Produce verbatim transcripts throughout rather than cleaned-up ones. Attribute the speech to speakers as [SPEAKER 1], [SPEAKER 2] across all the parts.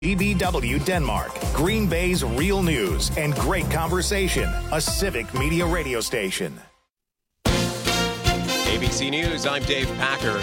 [SPEAKER 1] B B W Denmark, Green Bay's real news and great conversation. A Civic Media radio station.
[SPEAKER 2] A B C News, I'm Dave Packer.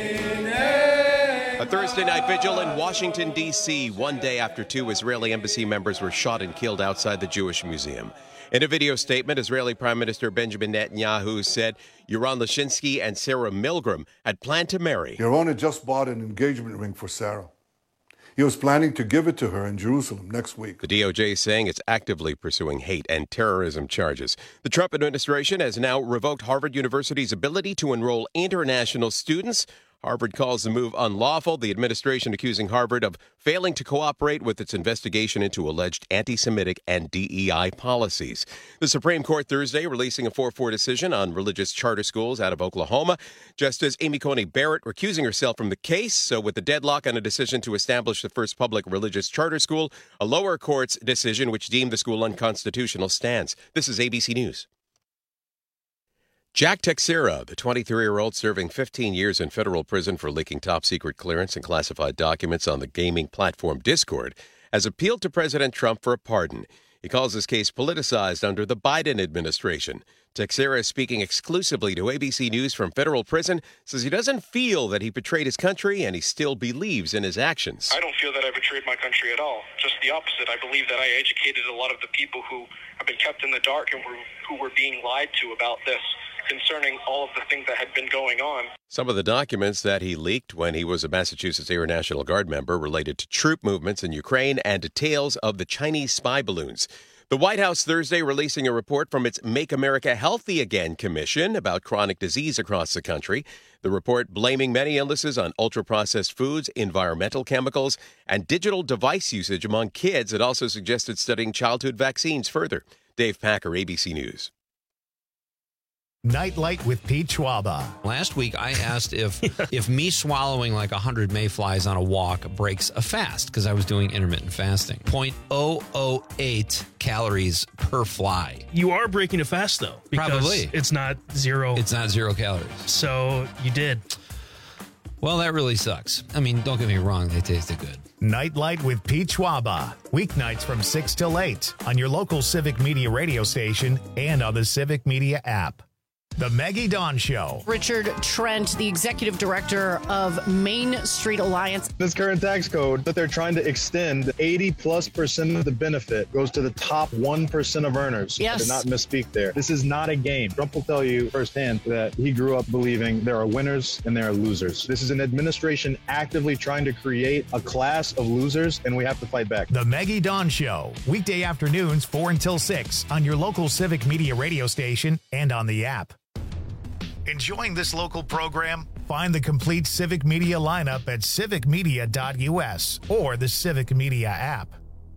[SPEAKER 2] A Thursday night vigil in Washington, D C, one day after two Israeli embassy members were shot and killed outside the Jewish Museum. In a video statement, Israeli Prime Minister Benjamin Netanyahu said Yaron Lashinsky and Sarah Milgram had planned to marry.
[SPEAKER 3] Yaron had just bought an engagement ring for Sarah. He was planning to give it to her in Jerusalem next week.
[SPEAKER 2] The D O J is saying it's actively pursuing hate and terrorism charges. The Trump administration has now revoked Harvard University's ability to enroll international students. Harvard calls the move unlawful, the administration accusing Harvard of failing to cooperate with its investigation into alleged anti-Semitic and D E I policies. The Supreme Court Thursday releasing a four four decision on religious charter schools out of Oklahoma. Justice Amy Coney Barrett recusing herself from the case. So with the deadlock on a decision to establish the first public religious charter school, a lower court's decision which deemed the school unconstitutional stands. This is A B C News. Jack Teixeira, the twenty-three-year-old serving fifteen years in federal prison for leaking top-secret clearance and classified documents on the gaming platform Discord, has appealed to President Trump for a pardon. He calls his case politicized under the Biden administration. Teixeira, speaking exclusively to A B C News from federal prison, says he doesn't feel that he betrayed his country and he still believes in his actions.
[SPEAKER 4] I don't feel that I betrayed my country at all. Just the opposite. I believe that I educated a lot of the people who have been kept in the dark and were, who were being lied to about this, concerning all of the things that had been going on.
[SPEAKER 2] Some of the documents that he leaked when he was a Massachusetts Air National Guard member related to troop movements in Ukraine and details of the Chinese spy balloons. The White House Thursday releasing a report from its Make America Healthy Again Commission about chronic disease across the country. The report blaming many illnesses on ultra-processed foods, environmental chemicals, and digital device usage among kids. It also suggested studying childhood vaccines further. Dave Packer, A B C News.
[SPEAKER 1] Nightlight with Pete Schwaba.
[SPEAKER 5] Last week, I asked if if me swallowing like one hundred mayflies on a walk breaks a fast, because I was doing intermittent fasting. zero point zero zero eight calories per fly.
[SPEAKER 6] You are breaking a fast, though. Because
[SPEAKER 5] Probably.
[SPEAKER 6] It's not zero.
[SPEAKER 5] It's not zero calories.
[SPEAKER 6] So you did.
[SPEAKER 5] Well, that really sucks. I mean, don't get me wrong. They tasted good.
[SPEAKER 1] Nightlight with Pete Schwaba. Weeknights from six till eight on your local Civic Media radio station and on the Civic Media app. The Maggie Dawn Show.
[SPEAKER 7] Richard Trent, the executive director of Main Street Alliance.
[SPEAKER 8] This current tax code that they're trying to extend, eighty plus percent of the benefit goes to the top one percent of earners.
[SPEAKER 7] Yes.
[SPEAKER 8] I did not misspeak there. This is not a game. Trump will tell you firsthand that he grew up believing there are winners and there are losers. This is an administration actively trying to create a class of losers, and we have to fight back.
[SPEAKER 1] The Maggie Dawn Show. Weekday afternoons, four until six on your local Civic Media radio station and on the app. Enjoying this local program? Find the complete Civic Media lineup at civic media dot u s or the Civic Media app.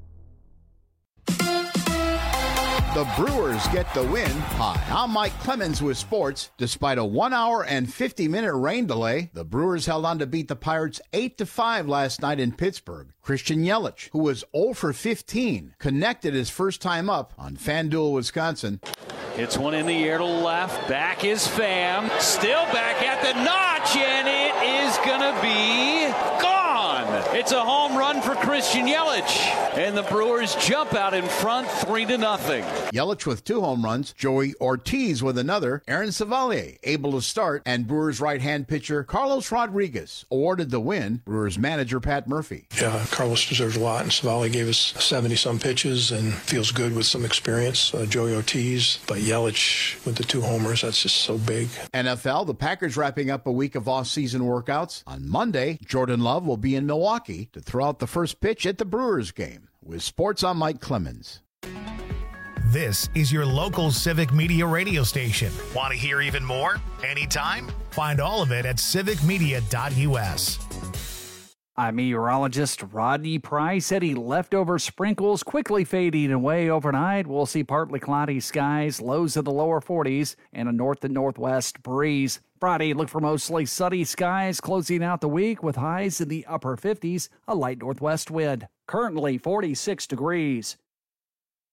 [SPEAKER 9] The Brewers get the win. Hi, I'm Mike Clemens with sports. Despite a one hour and fifty minute rain delay, the Brewers held on to beat the Pirates eight to five last night in Pittsburgh. Christian Yelich, who was zero for fifteen, connected his first time up on FanDuel, Wisconsin.
[SPEAKER 10] Hits one in the air to left. Back is Pham. Still back at the notch, and it is going to be gone. It's a home run for Christian Yelich. And the Brewers jump out in front three to nothing.
[SPEAKER 9] Yelich with two home runs, Joey Ortiz with another, Aaron Savalier able to start, and Brewers right-hand pitcher Carlos Rodriguez awarded the win. Brewers manager Pat Murphy.
[SPEAKER 11] Yeah, Carlos deserves a lot, and Savali gave us seventy-some pitches and feels good with some experience. Uh, Joey Ortiz, but Yelich with the two homers, that's just so big.
[SPEAKER 9] N F L, the Packers wrapping up a week of off-season workouts. On Monday, Jordan Love will be in Milwaukee to throw out the first pitch at the Brewers game. With sports, I'm Mike Clemens.
[SPEAKER 1] This is your local Civic Media radio station. Want to hear even more? Anytime? Find all of it at civic media dot u s.
[SPEAKER 12] I'm meteorologist Rodney Price. Any leftover sprinkles quickly fading away overnight. We'll see partly cloudy skies, lows in the lower forties, and a north and northwest breeze. Friday, look for mostly sunny skies, closing out the week with highs in the upper fifties, a light northwest wind. Currently forty-six degrees.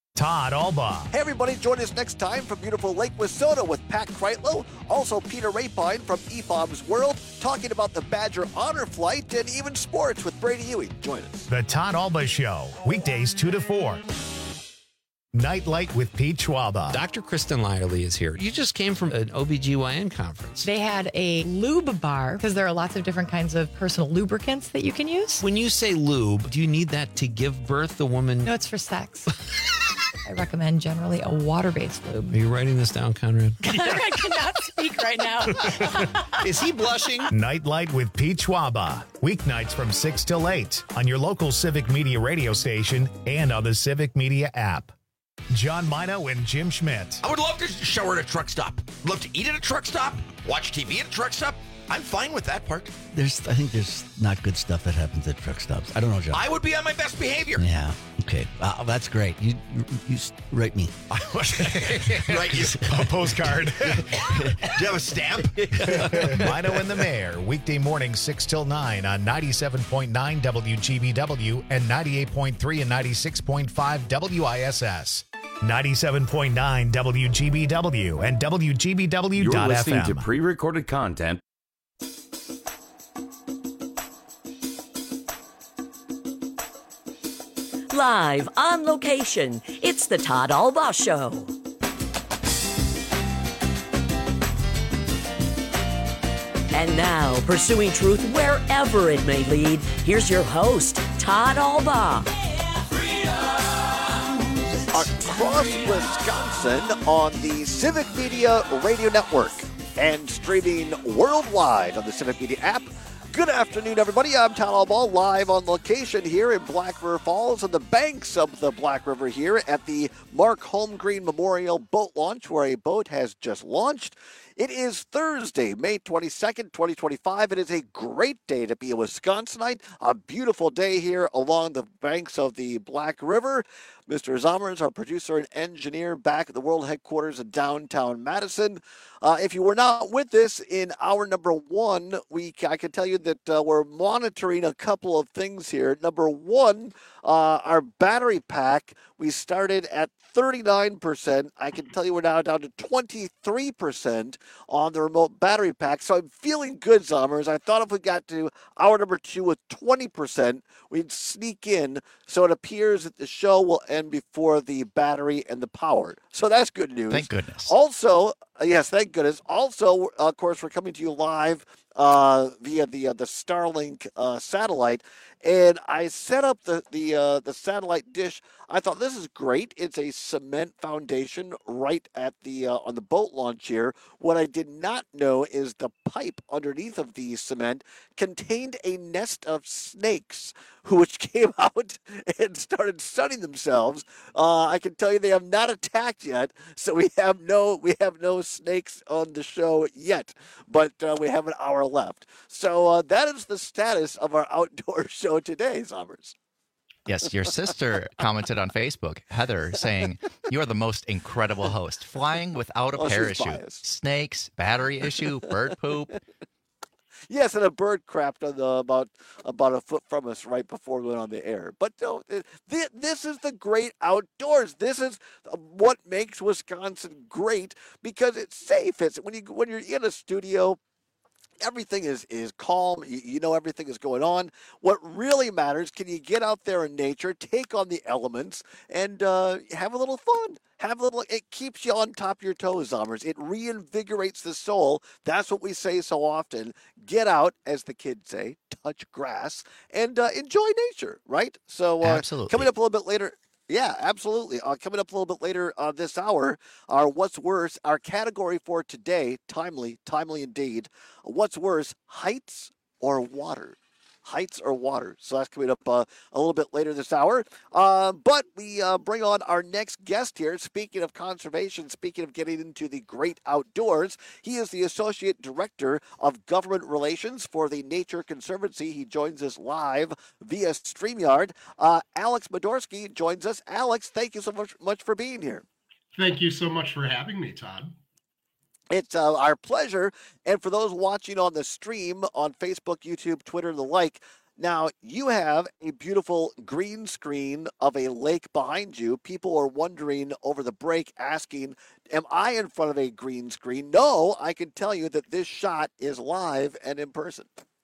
[SPEAKER 1] Todd Alba.
[SPEAKER 13] Hey, everybody, join us next time from beautiful Lake Wissota with Pat Kreitlow, also Peter Rapine from E F O B's World, talking about the Badger Honor Flight and even sports with Brady Ewing. Join us.
[SPEAKER 1] The Todd Alba Show, weekdays two to four. Nightlight with Pete Schwaba.
[SPEAKER 5] Doctor Kristen Lyerly is here. You just came from an O B G Y N conference.
[SPEAKER 14] They had a lube bar because there are lots of different kinds of personal lubricants that you can use.
[SPEAKER 5] When you say lube, do you need that to give birth the woman?
[SPEAKER 14] No, it's for sex. I recommend generally a water-based lube.
[SPEAKER 5] Are you writing this down, Conrad?
[SPEAKER 14] I cannot speak right now.
[SPEAKER 5] Is he blushing?
[SPEAKER 1] Nightlight with Pete Schwaba. Weeknights from six till eight on your local Civic Media radio station and on the Civic Media app. John Mino and Jim Schmidt.
[SPEAKER 15] I would love to shower at a truck stop. Love to eat at a truck stop. Watch T V at a truck stop. I'm fine with that part.
[SPEAKER 16] There's, I think there's not good stuff that happens at truck stops. I don't know, John.
[SPEAKER 15] I would be on my best behavior.
[SPEAKER 16] Yeah. Okay. Uh, that's great. You, you, you write me.
[SPEAKER 15] Write you
[SPEAKER 1] a postcard.
[SPEAKER 15] Do you have a stamp?
[SPEAKER 1] Mino and the Mayor, weekday morning six till nine on ninety-seven point nine W G B W and ninety-eight point three and ninety-six point five W I S S. ninety-seven point nine W G B W and W G B W dot F M.
[SPEAKER 17] You're listening to pre-recorded content.
[SPEAKER 18] Live on location, it's the Todd Alba Show. And now, pursuing truth wherever it may lead, here's your host, Todd Alba.
[SPEAKER 13] Across Wisconsin on the Civic Media Radio Network and streaming worldwide on the Civic Media app. Good afternoon, everybody. I'm Todd Alba, live on location here in Black River Falls on the banks of the Black River here at the Mark Holmgreen Memorial Boat Launch, where a boat has just launched. It is Thursday, May twenty-second, twenty twenty-five. It is a great day to be a Wisconsinite. A beautiful day here along the banks of the Black River. Mister Zommers, our producer and engineer, back at the world headquarters in downtown Madison. Uh, if you were not with us in hour number one, we I can tell you that uh, we're monitoring a couple of things here. Number one, uh, our battery pack, we started at thirty-nine percent. I can tell you we're now down to twenty-three percent on the remote battery pack. So I'm feeling good, Zommers. I thought if we got to hour number two with twenty percent, we'd sneak in. So it appears that the show will end before the battery and the power. So that's good news.
[SPEAKER 16] Thank goodness.
[SPEAKER 13] Also, uh, yes, thank goodness. Also, uh, of course, we're coming to you live uh, via the uh, the Starlink uh, satellite. And I set up the the uh, the satellite dish. I thought this is great. It's a cement foundation right at the uh, on the boat launch here. What I did not know is the pipe underneath of the cement contained a nest of snakes, which came out and started sunning themselves. Uh, I can tell you they have not attacked yet, so we have no we have no snakes on the show yet. But uh, we have an hour left. So uh, that is the status of our outdoor show today, Zommers.
[SPEAKER 19] Yes, your sister commented on Facebook, Heather, saying, "You are the most incredible host. Flying without a
[SPEAKER 13] Oh, she's
[SPEAKER 19] parachute.
[SPEAKER 13] biased.
[SPEAKER 19] Snakes, battery issue, bird poop."
[SPEAKER 13] Yes, and a bird crapped on the, about about a foot from us right before we went on the air. But no, th- this is the great outdoors. This is what makes Wisconsin great because it's safe. It's when you when you're in a studio. Everything is, is calm. You, you know everything is going on. What really matters, can you get out there in nature, take on the elements, and uh, have a little fun? Have a little. It keeps you on top of your toes, Zommers. It reinvigorates the soul. That's what we say so often. Get out, as the kids say, touch grass, and uh, enjoy nature, right? So uh,
[SPEAKER 19] Absolutely.
[SPEAKER 13] Coming up a little bit later. Yeah, absolutely. Uh, coming up a little bit later uh, this hour, our What's Worse, our category for today, timely, timely indeed. What's worse, heights or water? Heights or water? So that's coming up uh, a little bit later this hour. Uh, but we uh, bring on our next guest here. Speaking of conservation, speaking of getting into the great outdoors, he is the Associate Director of Government Relations for the Nature Conservancy. He joins us live via StreamYard. Uh, Alex Modorsky joins us. Alex, thank you so much, much for being here.
[SPEAKER 20] Thank you so much for having me, Todd.
[SPEAKER 13] It's uh, our pleasure. And for those watching on the stream on Facebook, YouTube, Twitter, and the like, Now, you have a beautiful green screen of a lake behind you. People are wondering over the break, asking, am I in front of a green screen? No, I can tell you that this shot is live and in person.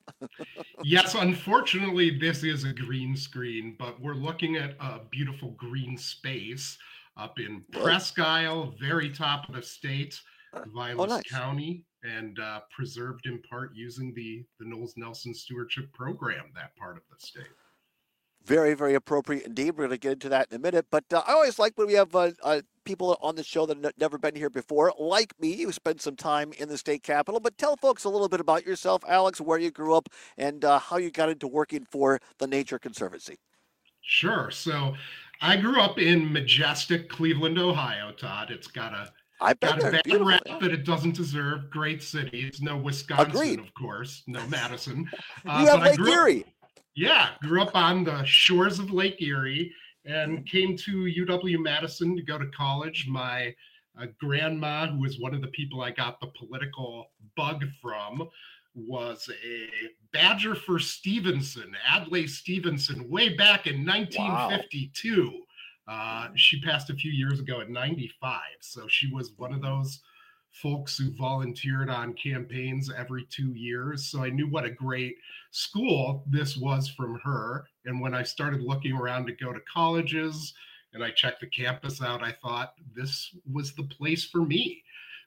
[SPEAKER 20] Yes, unfortunately, this is a green screen, but we're looking at a beautiful green space up in Presque Isle, very top of the state, Vilas
[SPEAKER 13] oh, nice.
[SPEAKER 20] County, and uh, preserved in part using the, the Knowles Nelson Stewardship Program, that part of the state.
[SPEAKER 13] Very, very appropriate indeed. We're going to get into that in a minute. But uh, I always like when we have uh, uh, people on the show that have never been here before, like me, who spent some time in the state capitol. But tell folks a little bit about yourself, Alex, where you grew up, and uh, how you got into working for the Nature Conservancy.
[SPEAKER 20] Sure. So I grew up in majestic Cleveland, Ohio, Todd. It's got a
[SPEAKER 13] I've been
[SPEAKER 20] got
[SPEAKER 13] there.
[SPEAKER 20] a bad
[SPEAKER 13] Beautiful,
[SPEAKER 20] rap
[SPEAKER 13] yeah.
[SPEAKER 20] that it doesn't deserve. Great city. It's no Wisconsin,
[SPEAKER 13] Agreed.
[SPEAKER 20] of course. No Madison.
[SPEAKER 13] You
[SPEAKER 20] Uh,
[SPEAKER 13] have
[SPEAKER 20] but I
[SPEAKER 13] Lake
[SPEAKER 20] grew up-
[SPEAKER 13] Erie.
[SPEAKER 20] Yeah, grew up on the shores of Lake Erie and came to U W-Madison to go to college. My uh, grandma, who was one of the people I got the political bug from, was a badger for Stevenson, Adlai Stevenson, way back in nineteen fifty-two. Uh, she passed a few years ago at ninety-five. So she was one of those folks who volunteered on campaigns every two years. So I knew what a great school this was from her. And when I started looking around to go to colleges and I checked the campus out, I thought this was the place for me.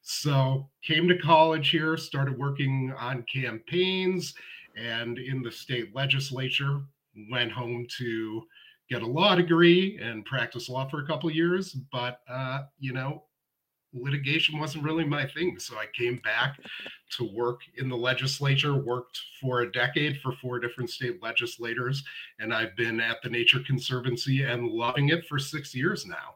[SPEAKER 20] So came to college here, started working on campaigns and in the state legislature, went home to get a law degree and practice law for a couple of years. But, uh, you know, litigation wasn't really my thing. So I came back to work in the legislature, worked for a decade for four different state legislators, and I've been at the Nature Conservancy and loving it for six years now.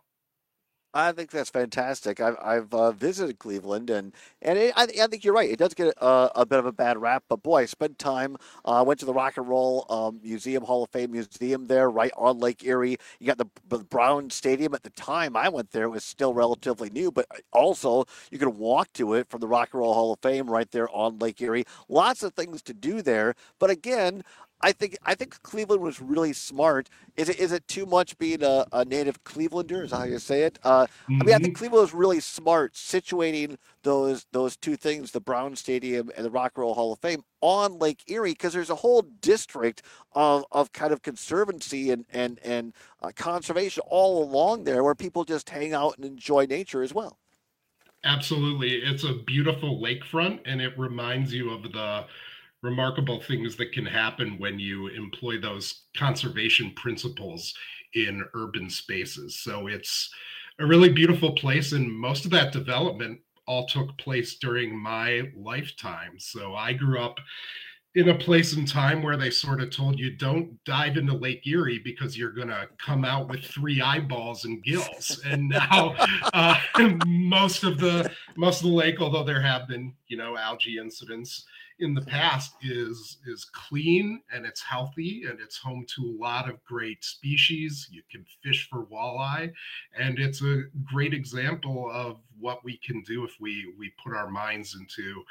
[SPEAKER 13] I think that's fantastic. I've I've uh, visited Cleveland, and and it, I, I think you're right. It does get a, a bit of a bad rap, but boy, I spent time. I uh, went to the Rock and Roll um, Museum, Hall of Fame Museum there, right on Lake Erie. You got the, the Brown Stadium. At the time I went there, it was still relatively new, but also you could walk to it from the Rock and Roll Hall of Fame right there on Lake Erie. Lots of things to do there, but again, I think I think Cleveland was really smart. Is it is it too much being a, a native Clevelander? Is that how you say it? Uh, mm-hmm. I mean, I think Cleveland was really smart situating those those two things, the Brown Stadium and the Rock and Roll Hall of Fame, on Lake Erie, because there's a whole district of, of kind of conservancy and and and uh, conservation all along there, where people just hang out and enjoy nature as well.
[SPEAKER 20] Absolutely, it's a beautiful lakefront, and it reminds you of the remarkable things that can happen when you employ those conservation principles in urban spaces. So it's a really beautiful place, and most of that development all took place during my lifetime. So I grew up in a place and time where they sort of told you, don't dive into Lake Erie because you're going to come out with three eyeballs and gills. And now uh, most of the most of the lake, although there have been, you know, algae incidents in the past, is is clean and it's healthy and it's home to a lot of great species. You can fish for walleye, and it's a great example of what we can do if we we put our minds into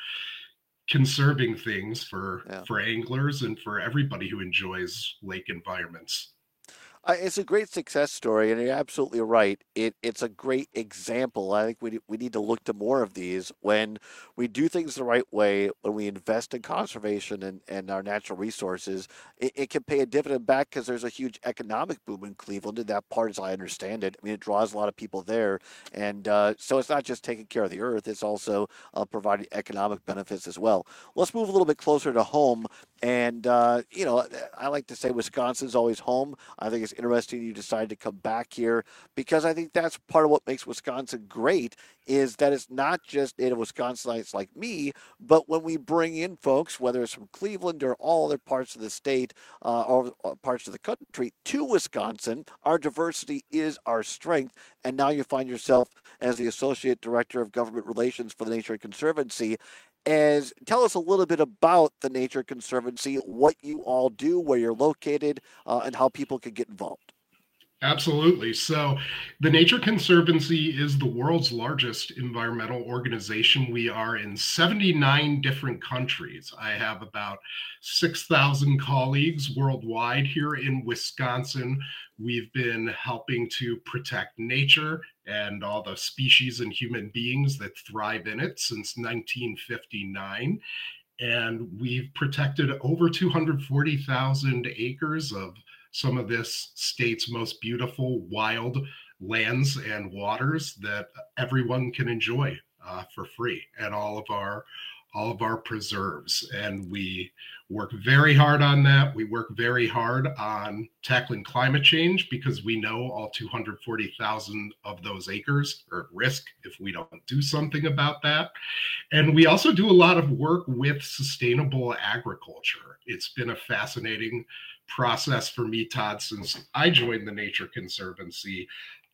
[SPEAKER 20] conserving things for yeah. for anglers and for everybody who enjoys lake environments.
[SPEAKER 13] Uh, it's a great success story, and you're absolutely right. It it's a great example. I think we we need to look to more of these when we do things the right way, when we invest in conservation and, and our natural resources. It, it can pay a dividend back because there's a huge economic boom in Cleveland, and that part, as I understand it, I mean, it draws a lot of people there. And uh, so it's not just taking care of the earth, it's also uh, providing economic benefits as well. Let's move a little bit closer to home. And, uh, you know, I like to say Wisconsin's always home. I think it's interesting you decided to come back here, because I think that's part of what makes Wisconsin great, is that it's not just native Wisconsinites like me, but when we bring in folks, whether it's from Cleveland or all other parts of the state uh, or parts of the country, to Wisconsin, our diversity is our strength. And now you find yourself as the Associate Director of Government Relations for the Nature Conservancy. As tell us a little bit about the Nature Conservancy, what you all do, where you're located, uh, and how people can get involved.
[SPEAKER 20] Absolutely. So, the Nature Conservancy is the world's largest environmental organization. We are in seventy-nine different countries. I have about six thousand colleagues worldwide here in Wisconsin. We've been helping to protect nature and all the species and human beings that thrive in it since nineteen fifty-nine. And we've protected over two hundred forty thousand acres of some of this state's most beautiful wild lands and waters that everyone can enjoy uh, for free at all of our all of our preserves. And we work very hard on that. We work very hard on tackling climate change because we know all two hundred forty thousand of those acres are at risk if we don't do something about that. And we also do a lot of work with sustainable agriculture. It's been a fascinating process for me, Todd, since I joined the Nature Conservancy.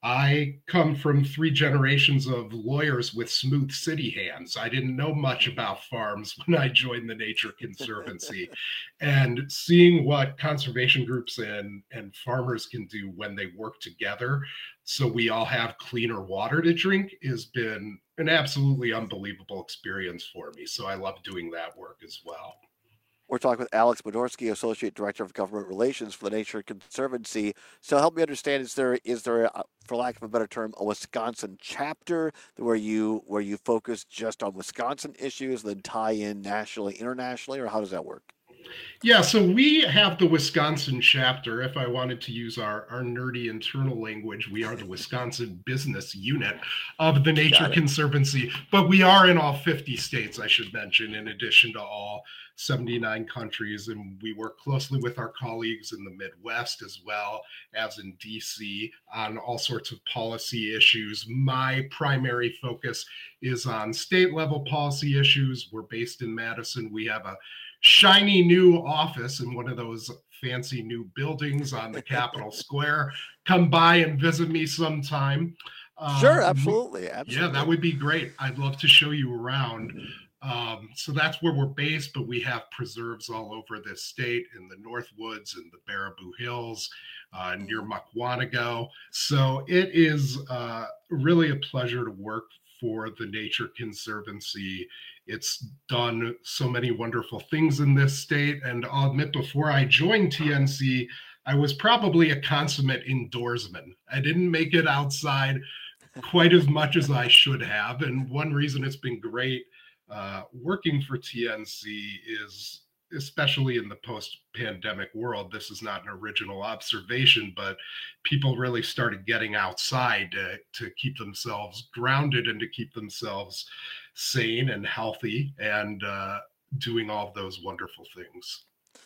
[SPEAKER 20] I come from three generations of lawyers with smooth city hands. I didn't know much about farms when I joined the Nature Conservancy. And seeing what conservation groups and, and farmers can do when they work together so we all have cleaner water to drink has been an absolutely unbelievable experience for me. So I love doing that work as well.
[SPEAKER 13] We're talking with Alex Budorski, Associate Director of Government Relations for the Nature Conservancy. So help me understand, is there, is there, a, for lack of a better term, a Wisconsin chapter where you where you focus just on Wisconsin issues, then tie in nationally, internationally, or how does that work?
[SPEAKER 20] Yeah, so we have the Wisconsin chapter. If I wanted to use our, our nerdy internal language, we are the Wisconsin business unit of the Nature Conservancy. But we are in all fifty states, I should mention, in addition to all seventy-nine countries. And we work closely with our colleagues in the Midwest as well as in D C on all sorts of policy issues. My primary focus is on state level policy issues. We're based in Madison. We have a shiny new office in one of those fancy new buildings on the Capitol Square. Come by and visit me sometime.
[SPEAKER 13] Sure,
[SPEAKER 20] Um,
[SPEAKER 13] absolutely, absolutely.
[SPEAKER 20] Yeah, that would be great. I'd love to show you around. Um, so that's where we're based, but we have preserves all over this state in the Northwoods and the Baraboo Hills, uh, near Mukwonago. So it is uh, really a pleasure to work for the Nature Conservancy. It's done so many wonderful things in this state. And I'll admit, before I joined T N C, I was probably a consummate indoorsman. I didn't make it outside quite as much as I should have. And one reason it's been great uh, working for T N C is, especially in the post-pandemic world, this is not an original observation, but people really started getting outside to, to keep themselves grounded and to keep themselves sane and healthy and uh, doing all of those wonderful things.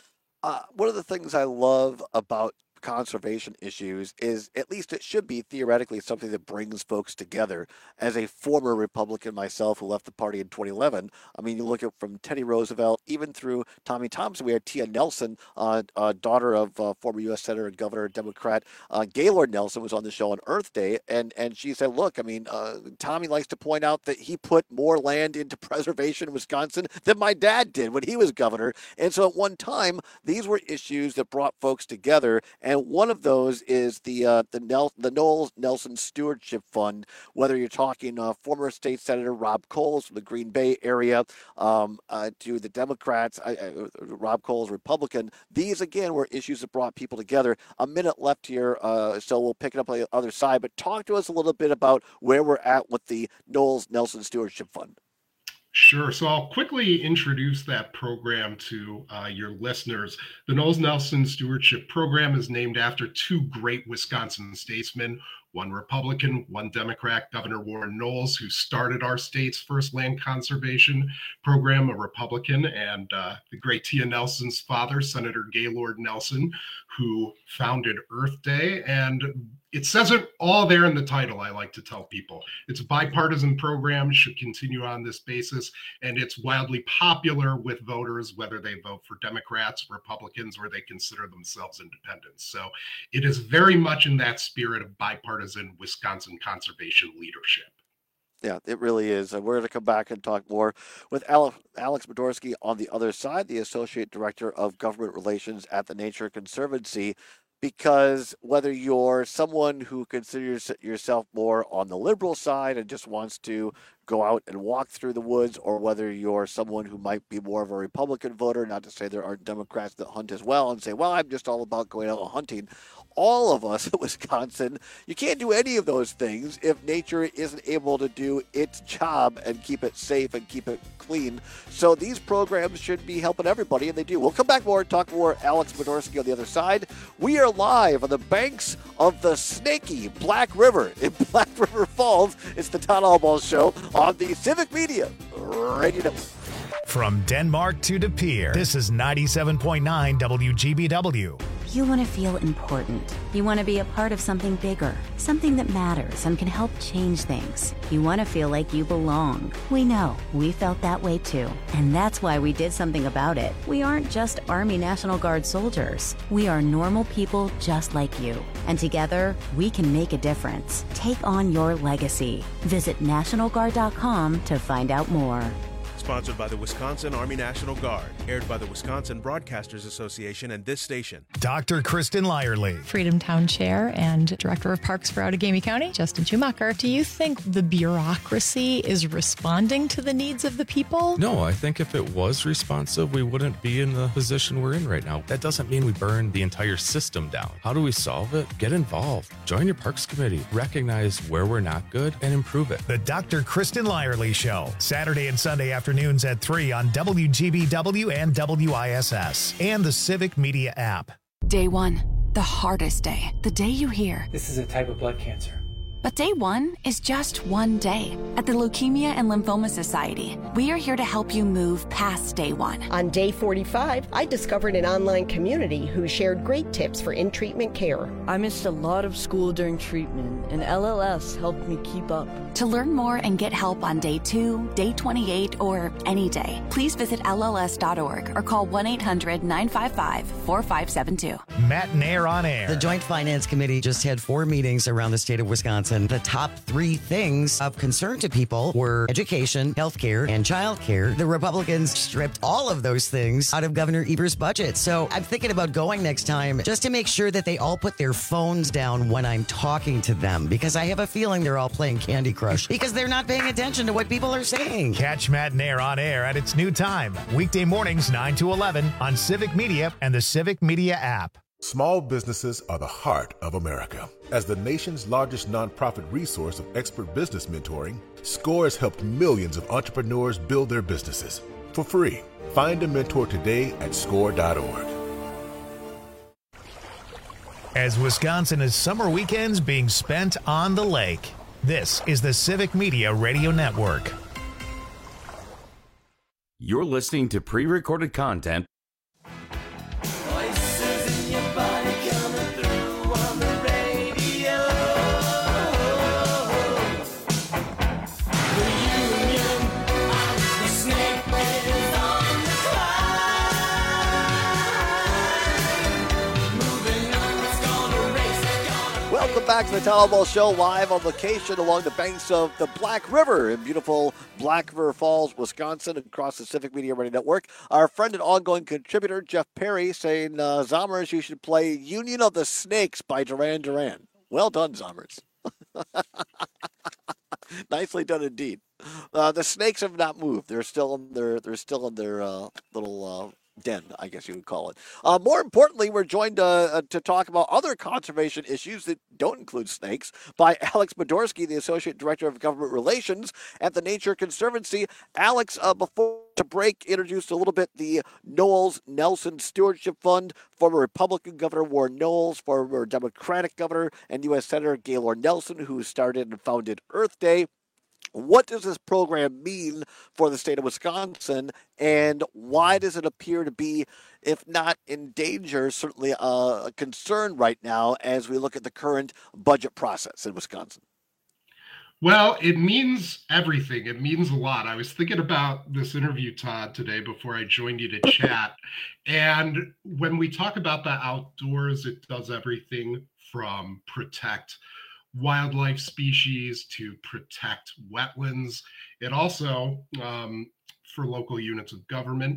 [SPEAKER 13] Uh, one of the things I love about conservation issues is, at least it should be theoretically, something that brings folks together. As a former Republican myself who left the party in twenty eleven, I mean, you look at from Teddy Roosevelt even through Tommy Thompson. We had Tia Nelson, uh, uh, daughter of uh, former U S Senator and Governor Democrat uh, Gaylord Nelson, was on the show on Earth Day, and and she said, look, I mean, uh, Tommy likes to point out that he put more land into preservation in Wisconsin than my dad did when he was governor. And so at one time, these were issues that brought folks together. And And one of those is the uh, the, Nel- the Noel Nelson Stewardship Fund, whether you're talking uh, former state senator Rob Coles from the Green Bay area um, uh, to the Democrats, uh, uh, Rob Coles, Republican. These, again, were issues that brought people together. A minute left here, uh, so we'll pick it up on the other side. But talk to us a little bit about where we're at with the Noel Nelson Stewardship Fund.
[SPEAKER 20] Sure. So I'll quickly introduce that program to uh, your listeners. The Noel Nelson Stewardship Program is named after two great Wisconsin statesmen, one Republican, one Democrat, Governor Warren Knowles, who started our state's first land conservation program, a Republican, and uh, the great Tia Nelson's father, Senator Gaylord Nelson, who founded Earth Day. And it says it all there in the title, I like to tell people. It's a bipartisan program, should continue on this basis, and it's wildly popular with voters, whether they vote for Democrats, Republicans, or they consider themselves independents. So it is very much in that spirit of bipartisan Wisconsin conservation leadership.
[SPEAKER 13] Yeah, it really is. And we're going to come back and talk more with Alex, Alex Budorski on the other side, the Associate Director of Government Relations at the Nature Conservancy. because whether you're someone who considers yourself more on the liberal side and just wants to go out and walk through the woods, or whether you're someone who might be more of a Republican voter, not to say there aren't Democrats that hunt as well and say, well, I'm just all about going out and hunting. All of us in Wisconsin, you can't do any of those things if nature isn't able to do its job and keep it safe and keep it clean. So these programs should be helping everybody, and they do. We'll come back more and talk more. Alex Modorsky on the other side. We are live on the banks of the snaky Black River in Black River Falls. It's the Todd Albaugh Show on the Civic Media Radio Network.
[SPEAKER 1] From Denmark to De Pere, this is ninety-seven point nine W G B W.
[SPEAKER 21] You want to feel important. You want to be a part of something bigger, something that matters and can help change things. You want to feel like you belong. We know. We felt that way too. And that's why we did something about it. We aren't just Army National Guard soldiers. We are normal people just like you. And together, we can make a difference. Take on your legacy. Visit National Guard dot com to find out more.
[SPEAKER 22] Sponsored by the Wisconsin Army National Guard. Aired by the Wisconsin Broadcasters Association and this station.
[SPEAKER 1] Doctor Kristen Lyerly.
[SPEAKER 14] Freedom Town Chair and Director of Parks for Outagamie County, Justin Schumacher. Do you think the bureaucracy is responding to the needs of the people?
[SPEAKER 23] No, I think if it was responsive, we wouldn't be in the position we're in right now. That doesn't mean we burn the entire system down. How do we solve it? Get involved. Join your Parks Committee. Recognize where we're not good and improve it.
[SPEAKER 1] The Doctor Kristen Lyerly Show. Saturday and Sunday afternoons at three on W G B W and W I S S and the Civic Media app.
[SPEAKER 24] Day one, the hardest day. The day you hear,
[SPEAKER 25] this is a type of blood cancer.
[SPEAKER 24] But day one is just one day. At the Leukemia and Lymphoma Society, we are here to help you move past day one.
[SPEAKER 26] On day forty-five, I discovered an online community who shared great tips for in-treatment care.
[SPEAKER 27] I missed a lot of school during treatment, and L L S helped me keep up.
[SPEAKER 24] To learn more and get help on day two, day twenty-eight, or any day, please visit L L S dot org or call one eight hundred nine five five four five seven two.
[SPEAKER 1] Matt Nair on air.
[SPEAKER 16] The Joint Finance Committee just had four meetings around the state of Wisconsin. The top three things of concern to people were education, healthcare, and childcare. The Republicans stripped all of those things out of Governor Evers' budget. So I'm thinking about going next time just to make sure that they all put their phones down when I'm talking to them, because I have a feeling they're all playing Candy Crush because they're not paying attention to what people are saying.
[SPEAKER 1] Catch Matt Nair on air at its new time, weekday mornings nine to eleven on Civic Media and the Civic Media app.
[SPEAKER 28] Small businesses are the heart of America. As the nation's largest nonprofit resource of expert business mentoring, SCORE has helped millions of entrepreneurs build their businesses for free. Find a mentor today at score dot org.
[SPEAKER 1] As Wisconsin is summer weekends being spent on the lake, this is the Civic Media Radio Network.
[SPEAKER 17] You're listening to pre-recorded content
[SPEAKER 13] Welcome back to the Todd Albaugh Show, live on location along the banks of the Black River in beautiful Black River Falls, Wisconsin, across the Civic Media Radio Network. Our friend and ongoing contributor, Jeff Perry, saying, uh, Zommers, you should play Union of the Snakes by Duran Duran. Well done, Zommers. Nicely done indeed. Uh, the snakes have not moved. They're still in their, they're still in their uh, little... Uh, den, I guess you would call it. Uh, more importantly, we're joined uh, to talk about other conservation issues that don't include snakes by Alex Modorsky, the Associate Director of Government Relations at the Nature Conservancy. Alex, uh, before to break, introduced a little bit the Knowles Nelson Stewardship Fund. Former Republican Governor Warren Knowles, former Democratic Governor and U S Senator Gaylord Nelson, who started and founded Earth Day. What does this program mean for the state of Wisconsin, and why does it appear to be, if not in danger, certainly a concern right now as we look at the current budget process in Wisconsin?
[SPEAKER 20] Well, it means everything. It means a lot. I was thinking about this interview, Todd, today before I joined you to chat. And when we talk about the outdoors, it does everything from protect wildlife species to protect wetlands. It also, um, for local units of government,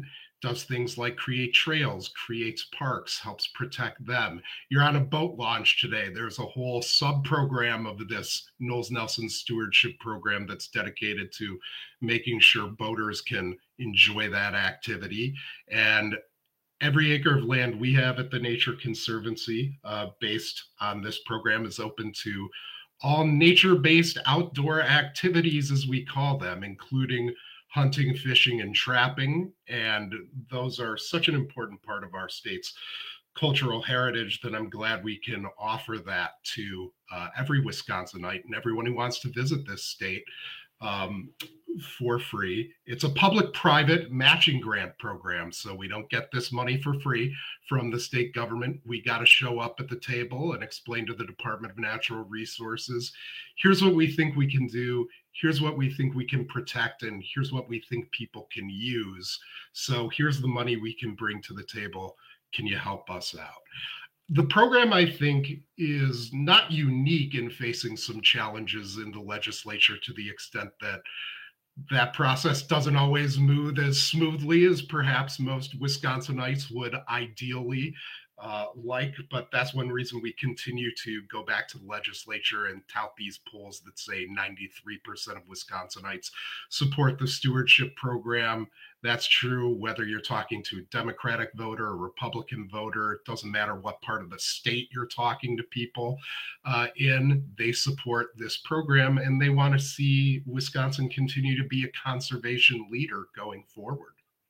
[SPEAKER 20] does things like create trails, creates parks, helps protect them. You're on a boat launch today. There's a whole sub-program of this Knowles Nelson Stewardship Program that's dedicated to making sure boaters can enjoy that activity. And every acre of land we have at the Nature Conservancy, uh, based on this program, is open to all nature-based outdoor activities, as we call them, including hunting, fishing, and trapping. And those are such an important part of our state's cultural heritage that I'm glad we can offer that to uh, every Wisconsinite and everyone who wants to visit this state um, for free. It's a public-private matching grant program, so we don't get this money for free from the state government. We got to show up at the table and explain to the Department of Natural Resources, here's what we think we can do, here's what we think we can protect, and here's what we think people can use. So here's the money we can bring to the table. Can you help us out? The program, I think, is not unique in facing some challenges in the legislature, to the extent that that process doesn't always move as smoothly as perhaps most Wisconsinites would ideally uh, like. But that's one reason we continue to go back to the legislature and tout these polls that say ninety-three percent of Wisconsinites support the stewardship program. That's true whether you're talking to a Democratic voter or Republican voter. It doesn't matter what part of the state you're talking to people uh, in. They support this program, and they want to see Wisconsin continue to be a conservation leader going forward.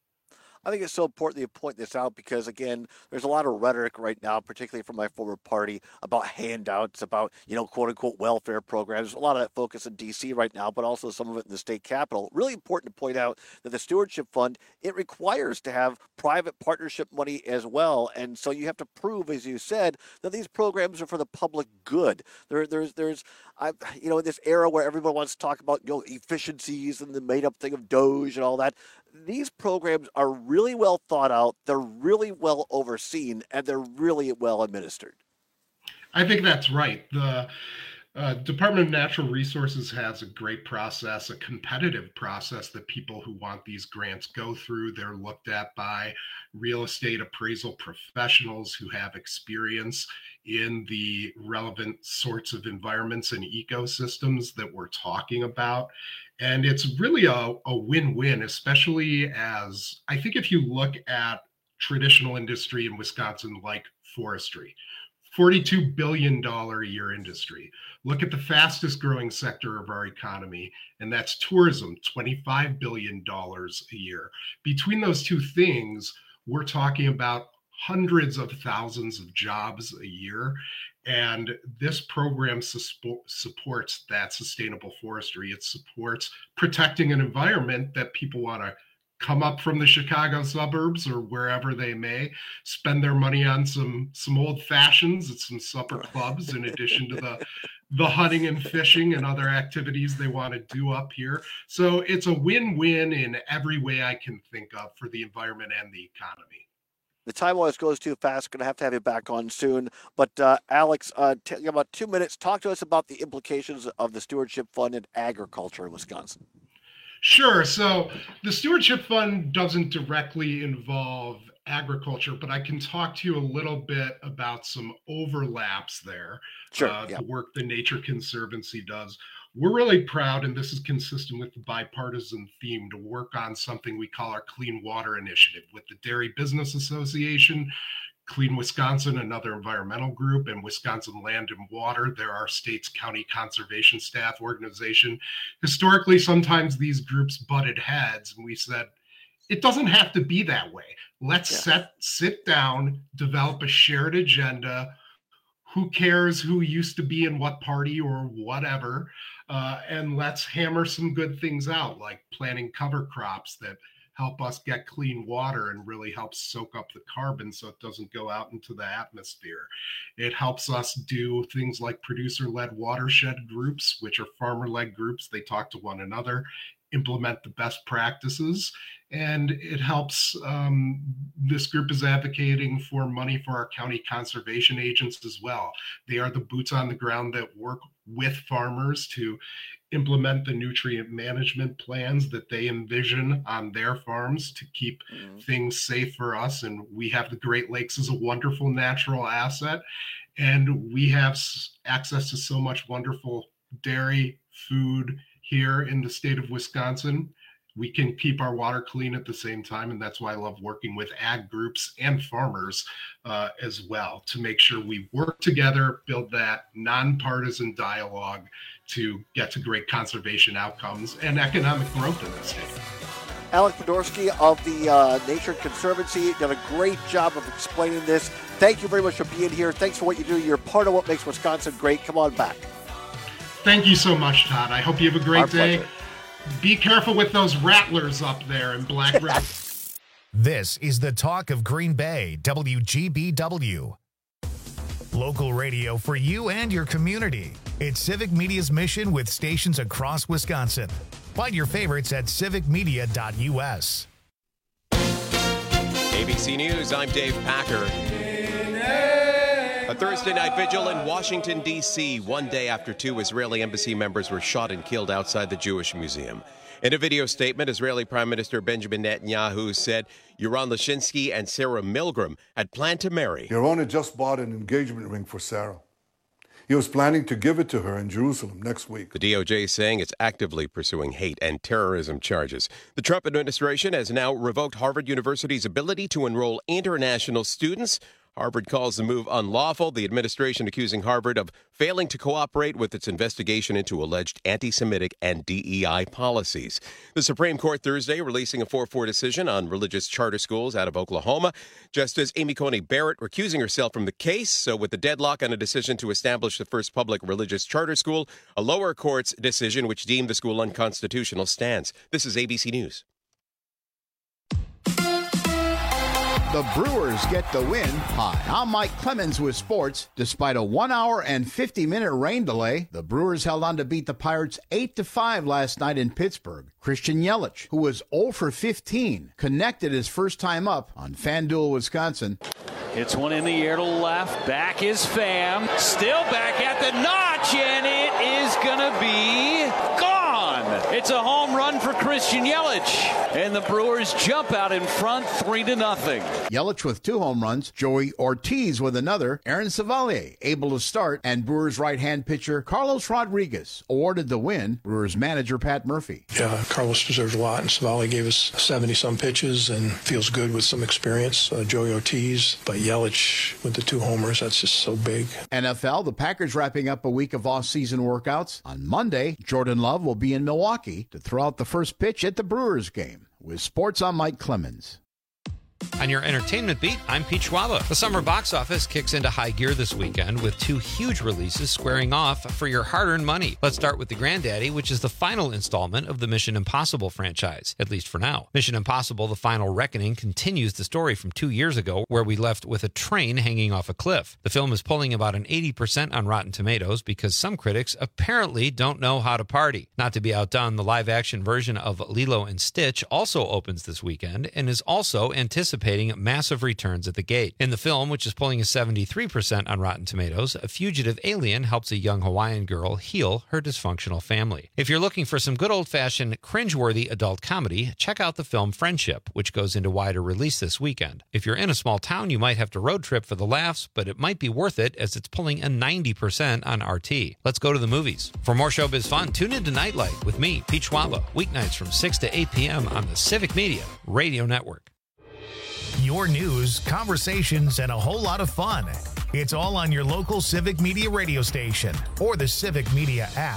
[SPEAKER 13] I think it's so important that you point this out because, again, there's a lot of rhetoric right now, particularly from my former party, about handouts, about, you know, quote unquote welfare programs. A lot of that focus in D C right now, but also some of it in the state capitol. Really important to point out that the Stewardship Fund, it requires to have private partnership money as well. And so you have to prove, as you said, that these programs are for the public good. There, there's, there's, I, you know, in this era where everyone wants to talk about, you know, efficiencies and the made up thing of Doge and all that. These programs are really well thought out, they're really well overseen, and they're really well administered.
[SPEAKER 20] I think that's right. The uh, Department of Natural Resources has a great process, a competitive process that people who want these grants go through. They're looked at by real estate appraisal professionals who have experience in the relevant sorts of environments and ecosystems that we're talking about. And it's really a, a win-win, especially as I think if you look at traditional industry in Wisconsin like forestry, forty-two billion dollars a year industry. Look at the fastest growing sector of our economy, and that's tourism, twenty-five billion dollars a year. Between those two things, we're talking about hundreds of thousands of jobs a year. And this program su- supports that sustainable forestry. It supports protecting an environment that people want to come up from the Chicago suburbs or wherever they may, spend their money on some some old fashions at some supper clubs, in addition to the the hunting and fishing and other activities they want to do up here. So it's a win-win in every way I can think of for the environment and the economy.
[SPEAKER 13] The time always goes too fast. Going to have to have you back on soon. But uh, Alex, uh, t- about two minutes. Talk to us about the implications of the Stewardship Fund in agriculture in Wisconsin.
[SPEAKER 20] Sure. So the Stewardship Fund doesn't directly involve agriculture, but I can talk to you a little bit about some overlaps there.
[SPEAKER 13] Sure.
[SPEAKER 20] Uh,
[SPEAKER 13] yeah.
[SPEAKER 20] The work the Nature Conservancy does. We're really proud, and this is consistent with the bipartisan theme, to work on something we call our Clean Water Initiative with the Dairy Business Association, Clean Wisconsin, another environmental group, and Wisconsin Land and Water. They're our state's county conservation staff organization. Historically, sometimes these groups butted heads, and we said, it doesn't have to be that way. Let's yeah. set, sit down, develop a shared agenda. Who cares who used to be in what party or whatever? Uh, and let's hammer some good things out, like planting cover crops that help us get clean water and really help soak up the carbon so it doesn't go out into the atmosphere. It helps us do things like producer-led watershed groups, which are farmer-led groups. They talk to one another, implement the best practices. And it helps, um, this group is advocating for money for our county conservation agents as well. They are the boots on the ground that work with farmers to implement the nutrient management plans that they envision on their farms to keep mm-hmm. things safe for us. And we have the Great Lakes as a wonderful natural asset. And we have access to so much wonderful dairy food here in the state of Wisconsin. We can keep our water clean at the same time. And that's why I love working with ag groups and farmers uh, as well, to make sure we work together, build that nonpartisan dialogue to get to great conservation outcomes and economic growth in the state.
[SPEAKER 13] Alec Podorsky of the uh, Nature Conservancy done a great job of explaining this. Thank you very much for being here. Thanks for what you do. You're part of what makes Wisconsin great. Come on back.
[SPEAKER 20] Thank you so much, Todd. I hope you have a great
[SPEAKER 13] Our
[SPEAKER 20] day.
[SPEAKER 13] pleasure.
[SPEAKER 20] Be careful with those rattlers up there in Black River.
[SPEAKER 1] This is the talk of Green Bay, W G B W. Local radio for you and your community. It's Civic Media's mission with stations across Wisconsin. Find your favorites at civic media dot u s.
[SPEAKER 2] A B C News, I'm Dave Packer. A Thursday night vigil in Washington, D C, one day after two Israeli embassy members were shot and killed outside the Jewish Museum. In a video statement, Israeli Prime Minister Benjamin Netanyahu said Yaron Lashinsky and Sarah Milgram had planned to marry.
[SPEAKER 3] Yaron had just bought an engagement ring for Sarah. He was planning to give it to her in Jerusalem next week.
[SPEAKER 2] The D O J is saying it's actively pursuing hate and terrorism charges. The Trump administration has now revoked Harvard University's ability to enroll international students. Harvard calls the move unlawful. The administration accusing Harvard of failing to cooperate with its investigation into alleged anti-Semitic and D E I policies. The Supreme Court Thursday releasing a four four decision on religious charter schools out of Oklahoma. Justice Amy Coney Barrett recusing herself from the case. So with the deadlock on a decision to establish the first public religious charter school, a lower court's decision which deemed the school unconstitutional stands. This is A B C News.
[SPEAKER 9] The Brewers get the win. Hi, I'm Mike Clemens with sports. Despite a one hour and fifty minute rain delay, the Brewers held on to beat the Pirates eight to five last night in Pittsburgh. Christian Yelich, who was zero for fifteen, connected his first time up on FanDuel Wisconsin.
[SPEAKER 4] Hits one in the air to left. Back is Pham. Still back at the notch, and it is going to be gone. It's a home run for Christian Yelich, and the Brewers jump out in front three to nothing.
[SPEAKER 9] Yelich with two home runs, Joey Ortiz with another, Aaron Savalier able to start, and Brewers right-hand pitcher Carlos Rodriguez awarded the win. Brewers manager Pat Murphy.
[SPEAKER 11] Yeah, Carlos deserves a lot, and Savali gave us seventy-some pitches and feels good with some experience. Uh, Joey Ortiz, but Yelich with the two homers, that's just so big.
[SPEAKER 9] N F L, the Packers wrapping up a week of off-season workouts. On Monday, Jordan Love will be in Milwaukee to throw out the first pitch at the Brewers game. With sports, I'm Mike Clemens.
[SPEAKER 5] On your entertainment beat, I'm Pete Schwaba. The summer box office kicks into high gear this weekend with two huge releases squaring off for your hard-earned money. Let's start with The Granddaddy, which is the final installment of the Mission Impossible franchise, at least for now. Mission Impossible: The Final Reckoning continues the story from two years ago, where we left with a train hanging off a cliff. The film is pulling about an eighty percent on Rotten Tomatoes because some critics apparently don't know how to party. Not to be outdone, the live-action version of Lilo and Stitch also opens this weekend and is also anticipated massive returns at the gate. In the film, which is pulling a seventy-three percent on Rotten Tomatoes, a fugitive alien helps a young Hawaiian girl heal her dysfunctional family. If you're looking for some good old-fashioned cringeworthy adult comedy, check out the film Friendship, which goes into wider release this weekend. If you're in a small town, you might have to road trip for the laughs, but it might be worth it as it's pulling a ninety percent on R T. Let's go to the movies. For more showbiz fun, tune in to Nightlight with me, Pete Schwaba, weeknights from six to eight p.m. on the Civic Media Radio Network.
[SPEAKER 1] Your news, conversations, and a whole lot of fun. It's all on your local Civic Media radio station or the Civic Media app.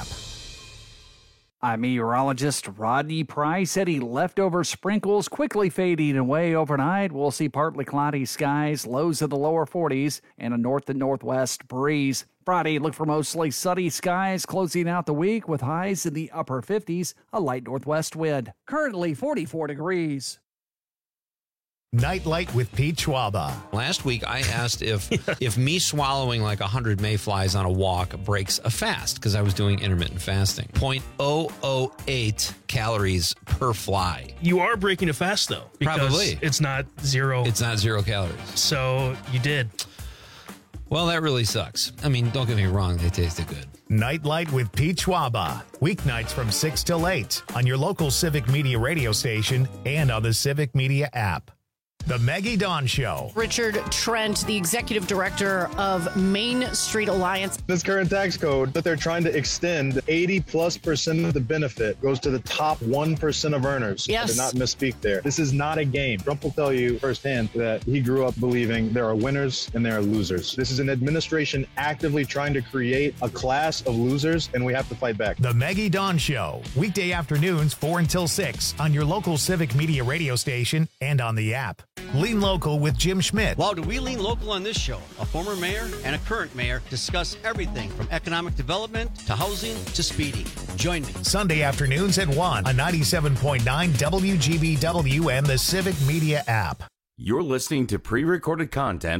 [SPEAKER 12] I'm meteorologist Rodney Price. Any leftover sprinkles quickly fading away overnight. We'll see partly cloudy skies, lows of the lower forties, and a north and northwest breeze. Friday, look for mostly sunny skies, closing out the week with highs in the upper fifties, a light northwest wind. Currently forty-four degrees.
[SPEAKER 1] Nightlight with Pete Schwaba.
[SPEAKER 5] Last week, I asked if if me swallowing like one hundred mayflies on a walk breaks a fast, because I was doing intermittent fasting. zero point zero zero eight calories per fly.
[SPEAKER 6] You are breaking a fast, though. Because
[SPEAKER 5] Probably.
[SPEAKER 6] It's not zero.
[SPEAKER 5] It's not zero calories.
[SPEAKER 6] So you did.
[SPEAKER 5] Well, that really sucks. I mean, don't get me wrong. They tasted good.
[SPEAKER 1] Nightlight with Pete Schwaba. Weeknights from six till eight on your local Civic Media radio station and on the Civic Media app. The Maggie Dawn Show.
[SPEAKER 7] Richard Trent, the executive director of Main Street Alliance.
[SPEAKER 8] This current tax code that they're trying to extend, eighty plus percent of the benefit goes to the top one percent of earners.
[SPEAKER 7] Yes.
[SPEAKER 8] I did not misspeak there. This is not a game. Trump will tell you firsthand that he grew up believing there are winners and there are losers. This is an administration actively trying to create a class of losers, and we have to fight back.
[SPEAKER 1] The Maggie Dawn Show. Weekday afternoons, four until six on your local Civic Media radio station and on the app. Lean Local with Jim Schmidt.
[SPEAKER 10] Wow, do we lean local on this show? A former mayor and a current mayor discuss everything from economic development to housing to speeding. Join me.
[SPEAKER 1] Sunday afternoons at one on ninety-seven point nine W G B W and the Civic Media app.
[SPEAKER 17] You're listening to pre-recorded content.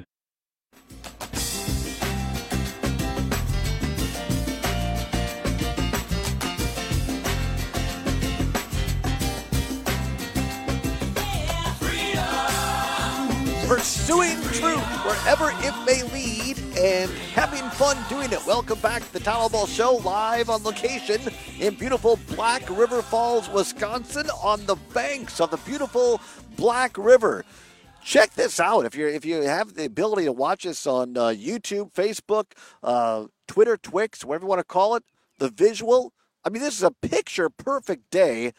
[SPEAKER 13] Pursuing truth wherever it may lead and having fun doing it. Welcome back to the Tyler Ball Show, live on location in beautiful Black River Falls, Wisconsin, on the banks of the beautiful Black River. Check this out. If you if you have the ability to watch us on uh, YouTube, Facebook, uh, Twitter, Twix, whatever you want to call it, the visual. I mean, this is a picture-perfect day.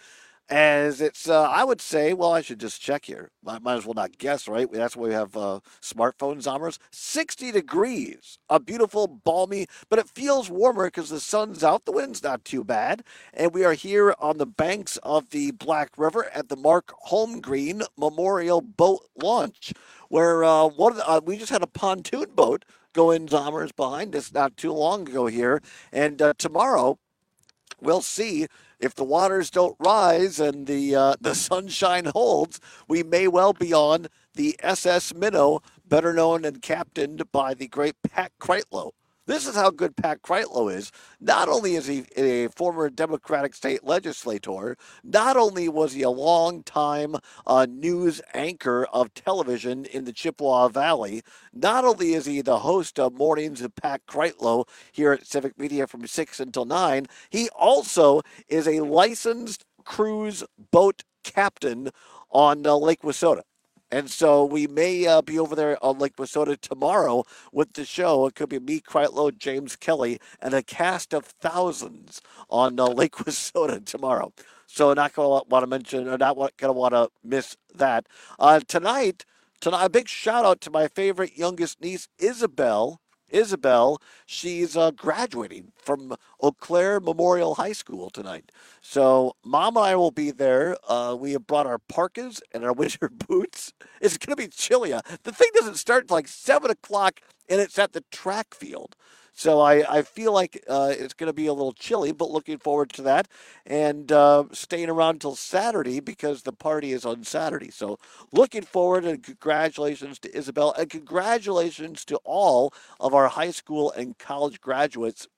[SPEAKER 13] As it's, uh, I would say, well, I should just check here. I might as well not guess, right? That's why we have uh, smartphones on us. sixty degrees, a beautiful, balmy, but it feels warmer because the sun's out. The wind's not too bad. And we are here on the banks of the Black River at the Mark Holmgreen Memorial Boat Launch, where uh, one of the, uh, we just had a pontoon boat go in Zommers behind us not too long ago here. And uh, tomorrow, we'll see. If the waters don't rise and the uh, the sunshine holds, we may well be on the S S Minnow, better known and captained by the great Pat Kreitlow. This is how good Pat Kreitlow is. Not only is he a former Democratic state legislator, not only was he a long-time uh, news anchor of television in the Chippewa Valley, not only is he the host of Mornings with Pat Kreitlow here at Civic Media from six until nine, he also is a licensed cruise boat captain on uh, Lake Wissota. And so we may uh, be over there on Lake Wissota tomorrow with the show. It could be me, Kreitlow, James Kelly, and a cast of thousands on uh, Lake Wissota tomorrow. So not going to want to mention, or not going to want to miss that. Uh, tonight, tonight, a big shout out to my favorite youngest niece, Isabel. Isabel, she's uh, graduating from Eau Claire Memorial High School tonight. So Mom and I will be there. Uh, we have brought our parkas and our winter boots. It's going to be chilly. The thing doesn't start until like seven o'clock, and it's at the track field. So I, I feel like uh, it's going to be a little chilly, but looking forward to that. And uh, staying around until Saturday because the party is on Saturday. So looking forward, and congratulations to Isabel. And congratulations to all of our high school and college graduates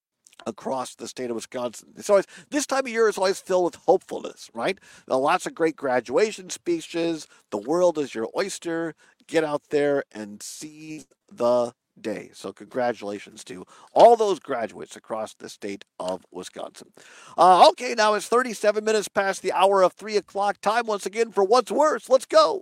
[SPEAKER 13] across the state of Wisconsin. It's always, this time of year is always filled with hopefulness, right? Lots of great graduation speeches. The world is your oyster. Get out there and see the day. So congratulations to all those graduates across the state of Wisconsin. Uh, okay, now it's thirty-seven minutes past the hour of three o'clock. Time once again for What's Worse. Let's go.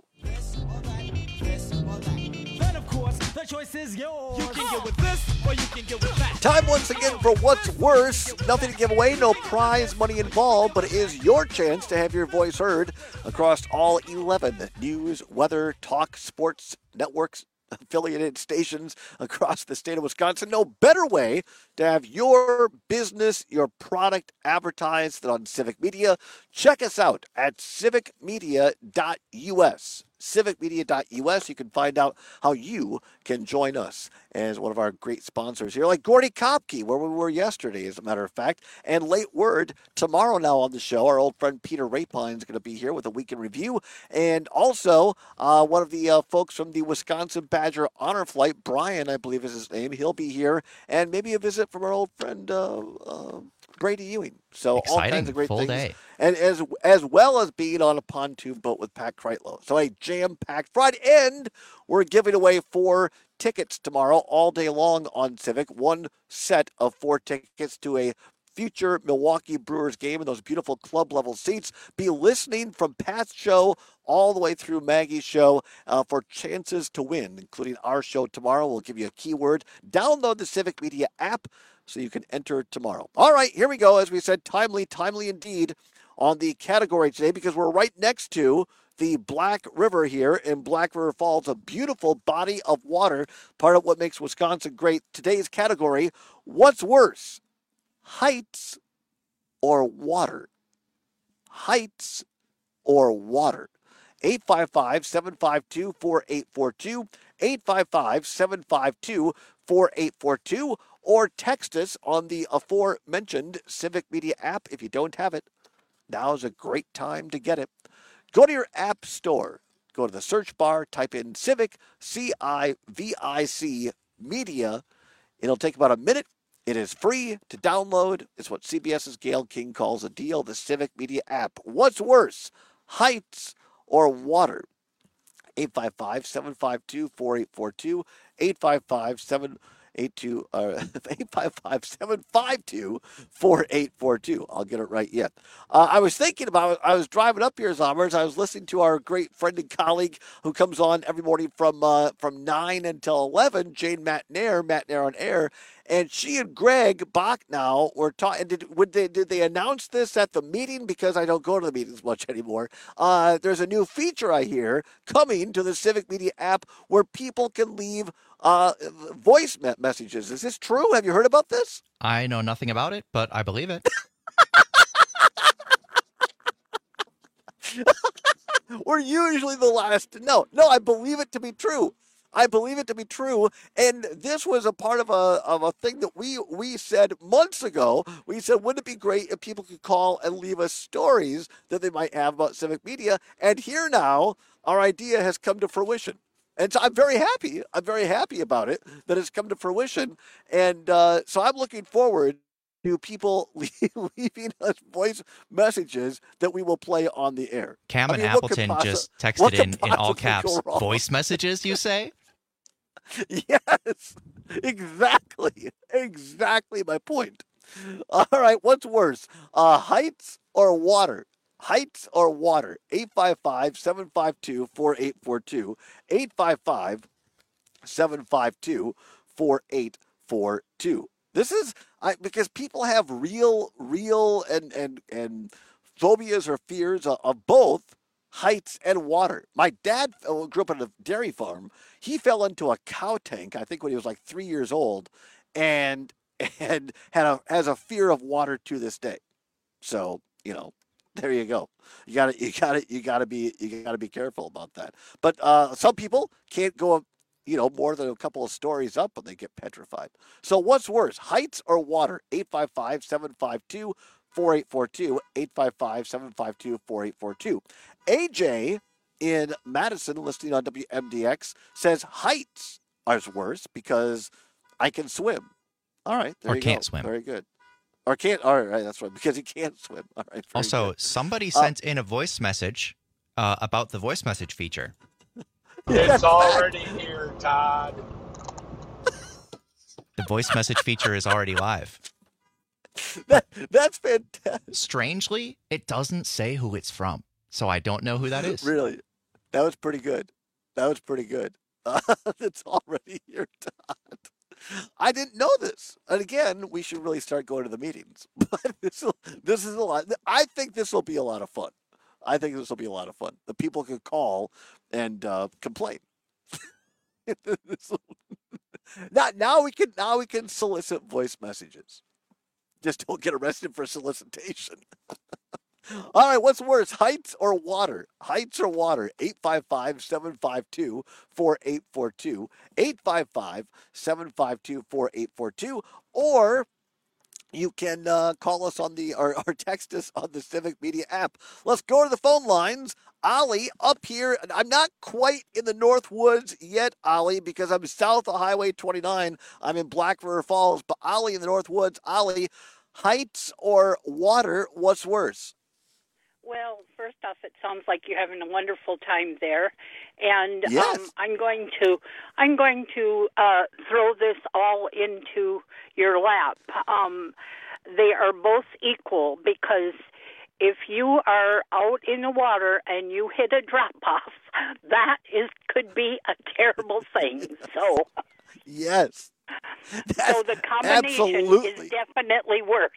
[SPEAKER 15] The choice is yours. You can get with this or you can get with that.
[SPEAKER 13] Time once again for What's Worse. Nothing to give away, no prize money involved, but it is your chance to have your voice heard across all eleven news, weather, talk, sports networks, affiliated stations across the state of Wisconsin. No better way to have your business, your product advertised than on Civic Media. Check us out at civic media dot U S. civic media dot U S. You can find out how you can join us as one of our great sponsors here, like Gordy Kopke, where we were yesterday, as a matter of fact. And late word, tomorrow now on the show, our old friend Peter Rapine is going to be here with a weekend review. And also, uh, one of the uh, folks from the Wisconsin Badger Honor Flight, Brian, I believe is his name, he'll be here. And maybe a visit from our old friend uh, uh, Brady Ewing. So
[SPEAKER 14] Exciting.
[SPEAKER 13] all kinds of great
[SPEAKER 14] Full
[SPEAKER 13] things.
[SPEAKER 14] day.
[SPEAKER 13] And as as well as being on a pontoon boat with Pat Kreitlow. So a jam-packed Friday. And we're giving away four tickets tomorrow all day long on Civic. One set of four tickets to a future Milwaukee Brewers game in those beautiful club-level seats. Be listening from Pat's show all the way through Maggie's show uh, for chances to win, including our show tomorrow. We'll give you a keyword. Download the Civic Media app so you can enter tomorrow. All right, here we go. As we said, timely, timely indeed on the category today, because we're right next to the Black River here in Black River Falls, a beautiful body of water, part of what makes Wisconsin great. Today's category, what's worse, heights or water? Heights or water? eight five five, seven five two, four eight four two, eight five five, seven five two, four eight four two, or text us on the aforementioned Civic Media app. If you don't have it, now's a great time to get it. Go to your app store. Go to the search bar, type in Civic, C I V I C, Media. It'll take about a minute. It is free to download. It's what CBS's Gail King calls a deal, the Civic Media app. What's worse, heights or water? eight five five, seven five two, four eight four two, eight five five, seven eight two, uh, eight five five, seven five two, four eight four two. I'll get it right yet. Uh, I was thinking about, I was driving up here, Zommers. I was listening to our great friend and colleague who comes on every morning from uh, from nine until eleven, Jane Matnair, Matnair on Air. And she and Greg Bach now were talking. Did, would they, did they announce this at the meeting? Because I don't go to the meetings much anymore. Uh, there's a new feature I hear coming to the Civic Media app where people can leave uh, voice me- messages. Is this true? Have you heard about this?
[SPEAKER 14] I know nothing about it, but I believe it.
[SPEAKER 13] We're usually the last to know. No, I believe it to be true. I believe it to be true, and this was a part of a of a thing that we we said months ago. We said, wouldn't it be great if people could call and leave us stories that they might have about Civic Media? And here now, our idea has come to fruition. And so I'm very happy. I'm very happy about it, that it's come to fruition. And uh, so I'm looking forward to people leaving us voice messages that we will play on the air.
[SPEAKER 14] Cam
[SPEAKER 13] I
[SPEAKER 14] and
[SPEAKER 13] mean, what could
[SPEAKER 14] Appleton
[SPEAKER 13] possi-
[SPEAKER 14] just
[SPEAKER 13] what
[SPEAKER 14] texted
[SPEAKER 13] could
[SPEAKER 14] in, in all
[SPEAKER 13] possibly
[SPEAKER 14] caps,
[SPEAKER 13] go wrong?
[SPEAKER 14] voice messages, you say?
[SPEAKER 13] Yes, exactly. Exactly my point. All right, what's worse, uh, heights or water? Heights or water? eight five five, seven five two, four eight four two. eight five five, seven five two, four eight four two. This is I, because people have real, real and, and, and phobias or fears of, of both heights and water. My dad grew up on a dairy farm. He fell into a cow tank, I think when he was like three years old, and and had a has a fear of water to this day. So, you know, there you go. You got to you got to you got to be you got to be careful about that. But uh, some people can't go, you know, more than a couple of stories up and they get petrified. So what's worse, heights or water? eight five five, seven five two, four eight four two, eight five five, seven five two, four eight four two. A J in Madison, listening on W M D X, says heights are worse because I can swim. All right, there
[SPEAKER 14] Or
[SPEAKER 13] you
[SPEAKER 14] can't
[SPEAKER 13] go.
[SPEAKER 14] swim.
[SPEAKER 13] Very good. Or can't, all right, that's right, because he can't swim. All right. very
[SPEAKER 14] Also,
[SPEAKER 13] good.
[SPEAKER 14] somebody
[SPEAKER 13] Uh,
[SPEAKER 14] sent in a voice message uh, about the voice message feature.
[SPEAKER 18] It's already here, Todd.
[SPEAKER 14] The voice message feature is already live.
[SPEAKER 13] That, that's fantastic.
[SPEAKER 14] Strangely, it doesn't say who it's from, so I don't know who that is.
[SPEAKER 13] Really? That was pretty good. That was pretty good. Uh, it's already here, Todd. I didn't know this. And again, we should really start going to the meetings. But this, will, this is a lot. I think this will be a lot of fun. I think this will be a lot of fun. The people can call and uh, complain. This will- now, now we can now we can solicit voice messages. Just don't get arrested for solicitation. All right, what's worse, heights or water? Heights or water? eight five five, seven five two, four eight four two. eight five five, seven five two, four eight four two. Or you can uh, call us on the, or, or text us on the Civic Media app. Let's go to the phone lines. Ollie, up here. I'm not quite in the North Woods yet, Ollie, because I'm south of Highway twenty-nine. I'm in Black River Falls, but Ollie in the North Woods. Ollie, heights or water, what's worse?
[SPEAKER 19] Well, first off, it sounds like you're having a wonderful time there, and
[SPEAKER 13] yes.
[SPEAKER 19] um, I'm going to I'm going to uh, throw this all into your lap. Um, they are both equal because if you are out in the water and you hit a drop off, that is could be a terrible thing. So
[SPEAKER 13] yes,
[SPEAKER 19] so the combination
[SPEAKER 13] absolutely.
[SPEAKER 19] is definitely worse.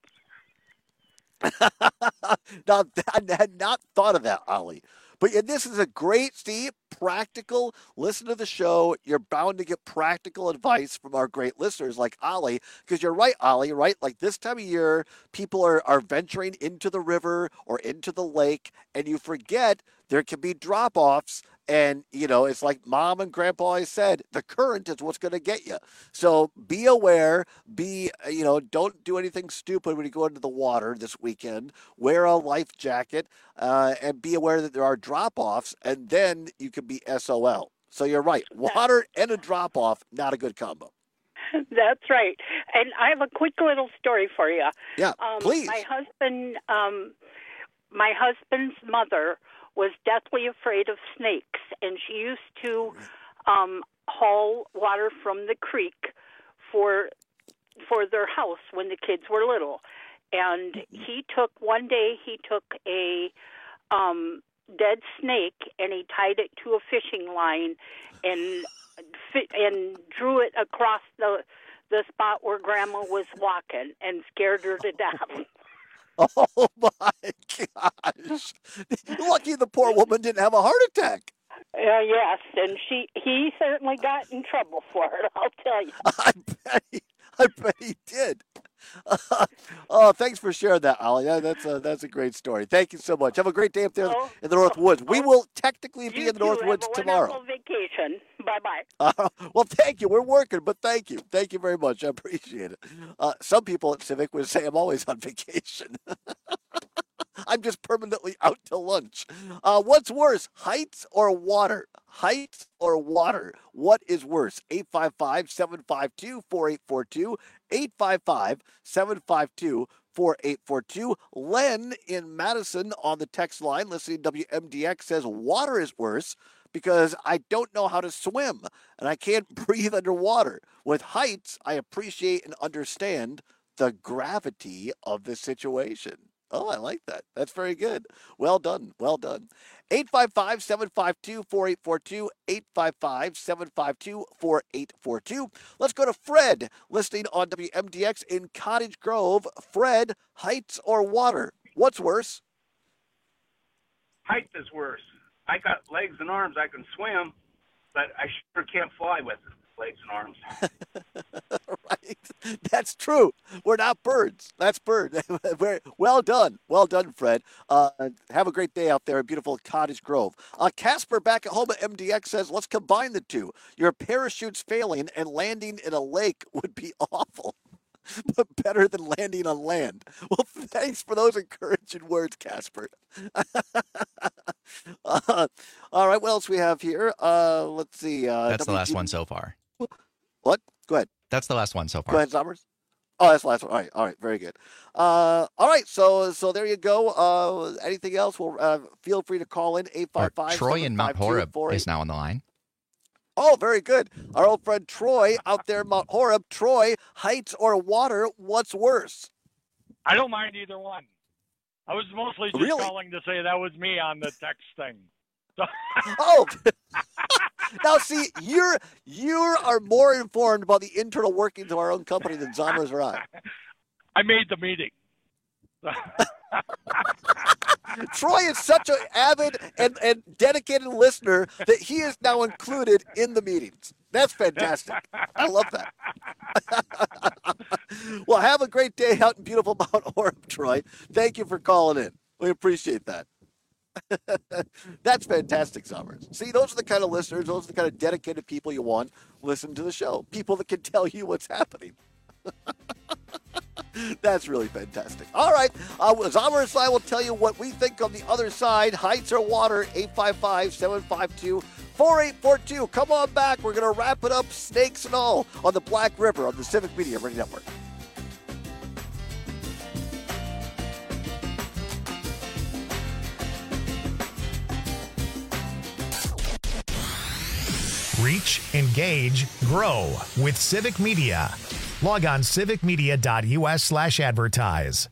[SPEAKER 13] Now, I had not thought of that, Ollie. But yeah, this is a great, Steve, practical. Listen to the show. You're bound to get practical advice from our great listeners like Ollie. Because you're right, Ollie, right? Like this time of year, people are, are venturing into the river or into the lake, and you forget there can be drop-offs. And, you know, it's like Mom and Grandpa always said, the current is what's going to get you. So be aware, be, you know, don't do anything stupid when you go into the water this weekend. Wear a life jacket uh, and be aware that there are drop-offs, and then you can be S O L. So you're right. Water and a drop-off, not a good combo.
[SPEAKER 19] That's right. And I have a quick little story for you.
[SPEAKER 13] Yeah,
[SPEAKER 19] um,
[SPEAKER 13] please.
[SPEAKER 19] My husband, um, my husband's mother was deathly afraid of snakes, and she used to um, haul water from the creek for for their house when the kids were little. And he took one day he took a um, dead snake and he tied it to a fishing line and and drew it across the the spot where Grandma was walking and scared her to death.
[SPEAKER 13] Oh, my gosh. Lucky the poor woman didn't have a heart attack.
[SPEAKER 19] Uh, yes, and she he certainly got in trouble for it, I'll tell you.
[SPEAKER 13] I bet he, I bet he did. Uh, oh, thanks for sharing that, Ollie. That, that's, a, that's a great story. Thank you so much. Have a great day up there oh, in the North oh, Woods. We oh, will technically be in the North Woods
[SPEAKER 19] have a
[SPEAKER 13] tomorrow.
[SPEAKER 19] Vacation. Bye-bye.
[SPEAKER 13] Uh, well, thank you. We're working, but thank you. Thank you very much. I appreciate it. Uh, some people at Civic would say I'm always on vacation. I'm just permanently out to lunch. Uh, what's worse, heights or water? Heights or water? What is worse? eight five five, seven five two, four eight four two. eight five five, seven five two, four eight four two. Len in Madison on the text line listening to W M D X says water is worse because I don't know how to swim and I can't breathe underwater. With heights, I appreciate and understand the gravity of the situation. Oh, I like that. That's very good. Well done. Well done. eight five five, seven five two, four eight four two. eight five five, seven five two, four eight four two. Let's go to Fred, listening on W M D X in Cottage Grove. Fred, heights or water? What's worse?
[SPEAKER 18] Height is worse. I got legs and arms. I can swim, but I sure can't fly with legs and arms.
[SPEAKER 13] Right. That's true. We're not birds. That's bird. Well done. Well done, Fred. Uh, have a great day out there in beautiful Cottage Grove. Uh, Casper back at home at M D X says, let's combine the two. Your parachute's failing and landing in a lake would be awful, but better than landing on land. Well, thanks for those encouraging words, Casper. uh, all right, what else we have here? Uh, let's see. Uh,
[SPEAKER 14] That's
[SPEAKER 13] W G-
[SPEAKER 14] the last one so far.
[SPEAKER 13] What? Go ahead.
[SPEAKER 14] That's the last one so far.
[SPEAKER 13] Go ahead, Summers. Oh, that's the last one. All right, all right, very good. Uh, all right, so so there you go. Uh, anything else? Well, uh, feel free to call in eight five five.
[SPEAKER 14] Troy in Mount Horeb is now on the line.
[SPEAKER 13] Oh, very good. Our old friend Troy out there in Mount Horeb. Troy, heights or water? What's worse?
[SPEAKER 21] I don't mind either one. I was mostly just
[SPEAKER 13] really?
[SPEAKER 21] calling to say that was me on the text thing.
[SPEAKER 13] Oh. Now, see, you're you are more informed about the internal workings of our own company than Zommers or I.
[SPEAKER 21] I made the meeting.
[SPEAKER 13] Troy is such an avid and, and dedicated listener that he is now included in the meetings. That's fantastic. I love that. Well, have a great day out in beautiful Mount Horeb, Troy. Thank you for calling in. We appreciate that. That's fantastic, Summers. See, those are the kind of listeners, those are the kind of dedicated people you want listen to the show. People that can tell you what's happening. That's really fantastic. All right, uh, Summers and I will tell you what we think on the other side. Heights or water, eight five five, seven five two, four eight four two. Come on back. We're going to wrap it up, snakes and all, on the Black River on the Civic Media Radio Network.
[SPEAKER 1] Reach, engage, grow with Civic Media. Log on civicmedia.us slash advertise.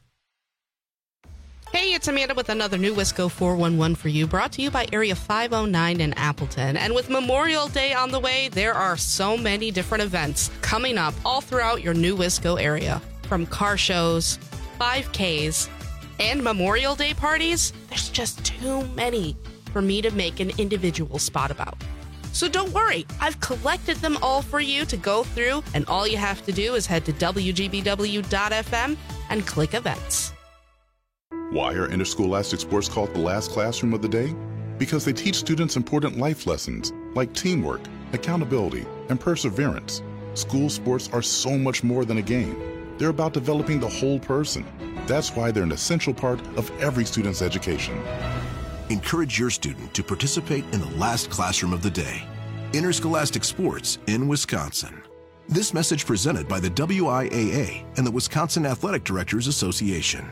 [SPEAKER 16] Hey, it's Amanda with another new Wisco four one one for you, brought to you by Area five oh nine in Appleton. And with Memorial Day on the way, there are so many different events coming up all throughout your new Wisco area. From car shows, five Ks, and Memorial Day parties, there's just too many for me to make an individual spot about. So don't worry, I've collected them all for you to go through, and all you have to do is head to W G B W dot F M and click events.
[SPEAKER 22] Why are interscholastic sports called the last classroom of the day? Because they teach students important life lessons like teamwork, accountability, and perseverance. School sports are so much more than a game. They're about developing the whole person. That's why they're an essential part of every student's education.
[SPEAKER 23] Encourage your student to participate in the last classroom of the day. Interscholastic sports in Wisconsin. This message presented by the W I A A and the Wisconsin Athletic Directors Association.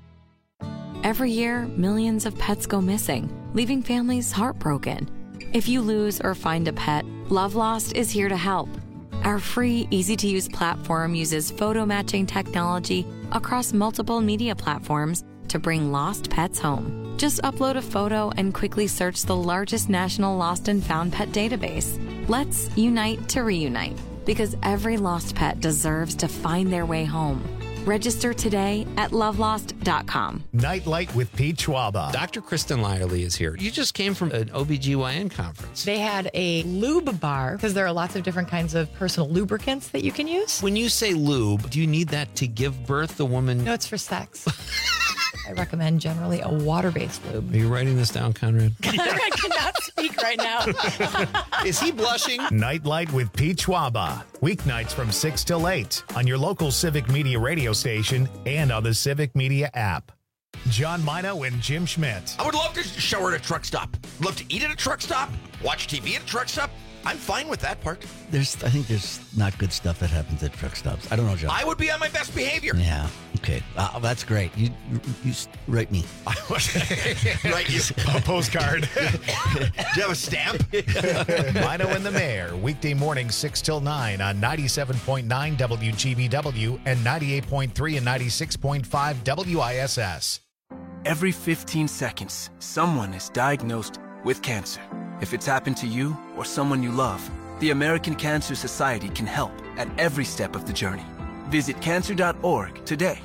[SPEAKER 24] Every year, millions of pets go missing, leaving families heartbroken. If you lose or find a pet, Love Lost is here to help. Our free, easy-to-use platform uses photo matching technology across multiple media platforms to bring lost pets home. Just upload a photo and quickly search the largest national lost and found pet database. Let's unite to reunite, because every lost pet deserves to find their way home. Register today at love lost dot com.
[SPEAKER 1] Nightlight with Pete Schwaba.
[SPEAKER 5] Doctor Kristen Lyerly is here. You just came from an O B G Y N conference.
[SPEAKER 25] They had a lube bar because there are lots of different kinds of personal lubricants that you can use.
[SPEAKER 5] When you say lube, do you need that to give birth the woman?
[SPEAKER 25] No, it's for sex. I recommend generally a water-based lube.
[SPEAKER 5] Are you writing this down, Conrad?
[SPEAKER 25] I cannot speak right now.
[SPEAKER 5] Is he blushing?
[SPEAKER 1] Nightlight with Pete Schwaba. Weeknights from six till eight on your local Civic Media radio station and on the Civic Media app. John Mino and Jim Schmidt.
[SPEAKER 26] I would love to shower at a truck stop. Love to eat at a truck stop. Watch T V at a truck stop. I'm fine with that part.
[SPEAKER 27] There's, I think there's not good stuff that happens at truck stops. I don't know, John.
[SPEAKER 26] I would be on my best behavior.
[SPEAKER 27] Yeah. Okay. Uh, that's great. You, you, you write me.
[SPEAKER 26] Write you
[SPEAKER 1] a postcard.
[SPEAKER 26] Do you have a stamp?
[SPEAKER 1] Mino and the Mayor, weekday morning six till nine on ninety-seven point nine W G B W and ninety-eight point three and ninety-six point five W I S S.
[SPEAKER 28] Every fifteen seconds, someone is diagnosed with cancer. If it's happened to you or someone you love, the American Cancer Society can help at every step of the journey. Visit cancer dot org today.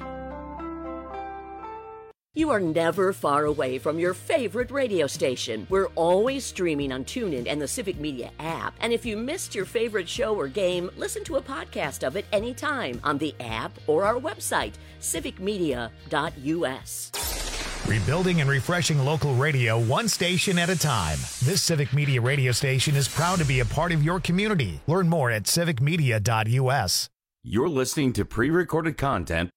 [SPEAKER 29] You are never far away from your favorite radio station. We're always streaming on TuneIn and the Civic Media app. And if you missed your favorite show or game, listen to a podcast of it anytime on the app or our website, civic media dot U S.
[SPEAKER 1] Rebuilding and refreshing local radio one station at a time. This Civic Media radio station is proud to be a part of your community. Learn more at civic media dot U S.
[SPEAKER 17] You're listening to pre-recorded content.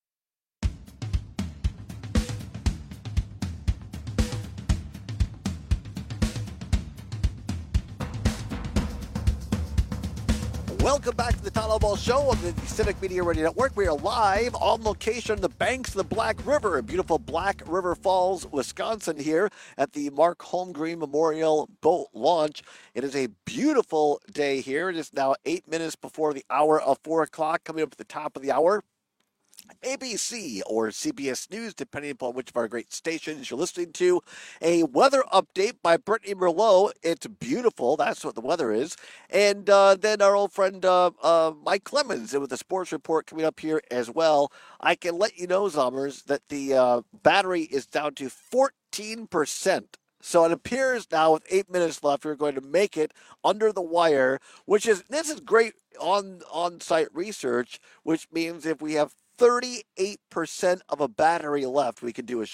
[SPEAKER 13] Welcome back to the Tyler Ball Show on the Civic Media Radio Network. We are live on location on the banks of the Black River in beautiful Black River Falls, Wisconsin here at the Mark Holmgreen Memorial Boat Launch. It is a beautiful day here. It is now eight minutes before the hour of four o'clock, coming up at the top of the hour. A B C or C B S News, depending upon which of our great stations you're listening to. A weather update by Brittany Merlot. It's beautiful. That's what the weather is. And uh, then our old friend uh, uh, Mike Clemens with a sports report coming up here as well. I can let you know, Zommers, that the uh, battery is down to fourteen percent. So it appears now with eight minutes left, we're going to make it under the wire, which is, this is great on, on-site research, which means if we have thirty-eight percent of a battery left, we can do a show.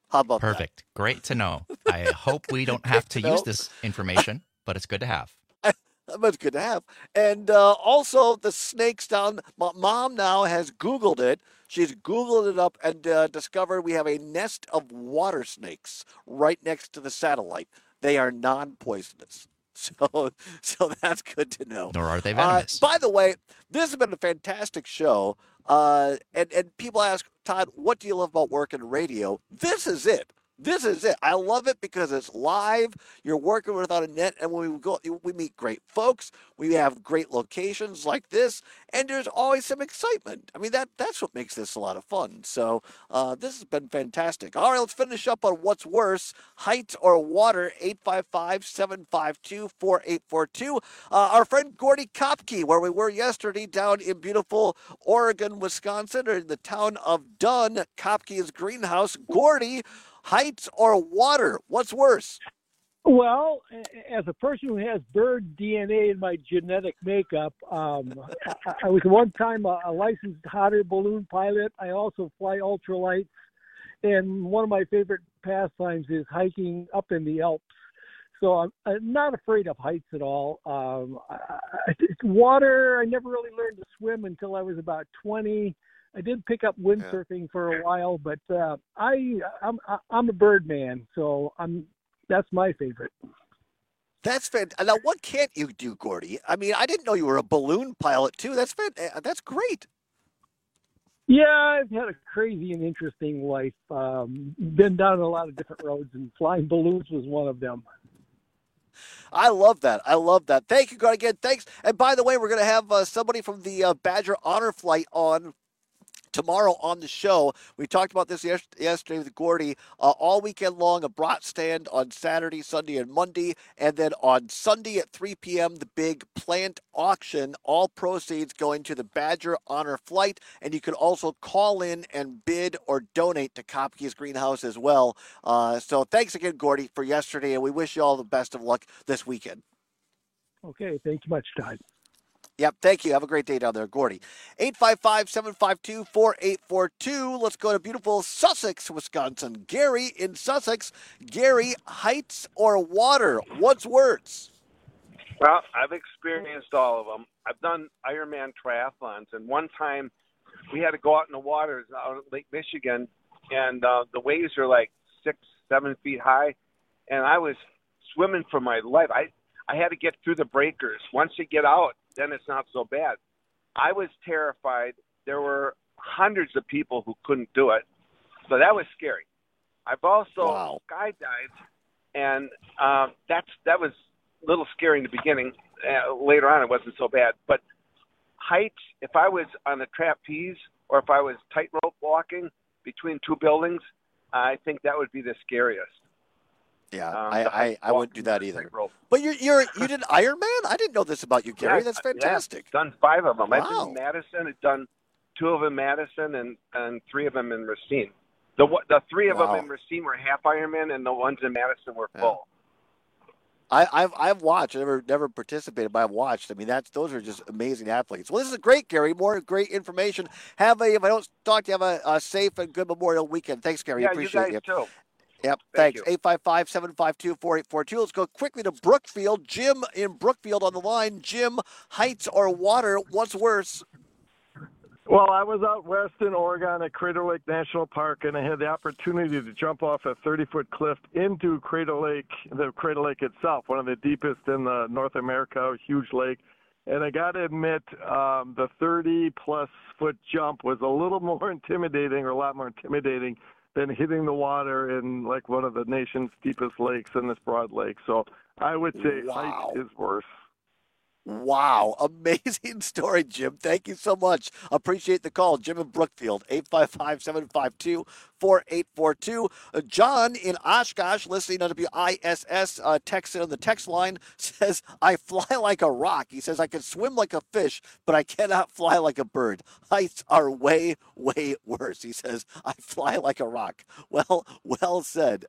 [SPEAKER 13] How about
[SPEAKER 14] Perfect. That? Great to know. I hope we don't have to use this information, but it's good to have.
[SPEAKER 13] But it's good to have. And uh, also the snakes down. Mom now has Googled it. She's Googled it up and uh, discovered we have a nest of water snakes right next to the satellite. They are non-poisonous. So, so that's good to know.
[SPEAKER 14] Nor are they venomous.
[SPEAKER 13] Uh, by the way, this has been a fantastic show. Uh, and, and people ask, Todd, what do you love about working in radio? This is it. This is it. I love it because it's live. You're working without a net, and when we go, we meet great folks. We have great locations like this, and there's always some excitement. I mean, that that's what makes this a lot of fun. So uh, this has been fantastic. All right, let's finish up on what's worse: height or water. eight five five, seven five two, four eight four two. Uh, our friend Gordy Kopke, where we were yesterday down in beautiful Oregon, Wisconsin, or in the town of Dunn, Kopke's greenhouse. Gordy, heights or water? What's worse?
[SPEAKER 2] Well, as a person who has bird D N A in my genetic makeup, um, I, I was one time a, a licensed hot air balloon pilot. I also fly ultralights. And one of my favorite pastimes is hiking up in the Alps. So I'm, I'm not afraid of heights at all. Um, I, I, water, I never really learned to swim until I was about twenty. I did pick up windsurfing yeah. for a while, but uh, I I'm I'm a bird man, so I'm that's my favorite.
[SPEAKER 13] That's fantastic. Now, what can't you do, Gordy? I mean, I didn't know you were a balloon pilot too. That's fantastic. That's great.
[SPEAKER 2] Yeah, I've had a crazy and interesting life. Um, been down a lot of different roads, and flying balloons was one of them.
[SPEAKER 13] I love that. I love that. Thank you, Gordy. Again, thanks. And by the way, we're going to have uh, somebody from the uh, Badger Honor Flight on tomorrow on the show. We talked about this yesterday with Gordy. Uh, all weekend long, a brat stand on Saturday, Sunday, and Monday. And then on Sunday at three p.m., the big plant auction. All proceeds going to the Badger Honor Flight. And you can also call in and bid or donate to Kopke's Greenhouse as well. Uh, so thanks again, Gordy, for yesterday. And we wish you all the best of luck this weekend.
[SPEAKER 2] Okay, thank you much, Todd.
[SPEAKER 13] Yep, thank you. Have a great day down there, Gordy. eight five five, seven five two, four eight four two. Let's go to beautiful Sussex, Wisconsin. Gary in Sussex. Gary, heights or water? What's worse?
[SPEAKER 18] Well, I've experienced all of them. I've done Ironman triathlons, and one time we had to go out in the waters out at Lake Michigan, and uh, the waves are like six, seven feet high, and I was swimming for my life. I, I had to get through the breakers. Once you get out, then it's not so bad. I was terrified. There were hundreds of people who couldn't do it, so that was scary. I've also wow. skydived, and uh, that's that was a little scary in the beginning. Uh, later on, it wasn't so bad. But heights, if I was on a trapeze or if I was tightrope walking between two buildings, I think that would be the scariest.
[SPEAKER 13] Yeah, um, I, I, I wouldn't do that either. But you're you're you did Ironman? I didn't know this about you, Gary.
[SPEAKER 18] Yeah,
[SPEAKER 13] That's fantastic.
[SPEAKER 18] Yeah, done five of them.
[SPEAKER 13] Wow.
[SPEAKER 18] I've been in Madison. I've done two of them in Madison and, and three of them in Racine. The the three of wow. them in Racine were half Ironman, and the ones in Madison were full.
[SPEAKER 13] Yeah. I, I've I've watched. I never never participated, but I've watched. I mean, that's those are just amazing athletes. Well, this is great, Gary. More great information. Have a if I don't talk to you, have a, a safe and good Memorial weekend. Thanks, Gary.
[SPEAKER 18] Yeah,
[SPEAKER 13] Appreciate
[SPEAKER 18] you guys
[SPEAKER 13] you.
[SPEAKER 18] too.
[SPEAKER 13] Yep,
[SPEAKER 18] Thank
[SPEAKER 13] thanks. eight five five, seven five two, four eight four two. Let's go quickly to Brookfield. Jim in Brookfield on the line. Jim, heights or water, what's worse?
[SPEAKER 3] Well, I was out west in Oregon at Crater Lake National Park, and I had the opportunity to jump off a thirty-foot cliff into Crater Lake, the Crater Lake itself, one of the deepest in the North America, huge lake. And I got to admit, um, the thirty-plus foot jump was a little more intimidating, or a lot more intimidating, than hitting the water in like one of the nation's deepest lakes in this broad lake. So I would say
[SPEAKER 13] wow.
[SPEAKER 3] height is worse.
[SPEAKER 13] Wow. Amazing story, Jim. Thank you so much. Appreciate the call. Jim in Brookfield, eight five five, seven five two, four eight four two. Uh, John in Oshkosh, listening on W I S S, uh, texting on the text line, says, I fly like a rock. He says, I can swim like a fish, but I cannot fly like a bird. Heights are way, way worse. He says, I fly like a rock. Well, well said.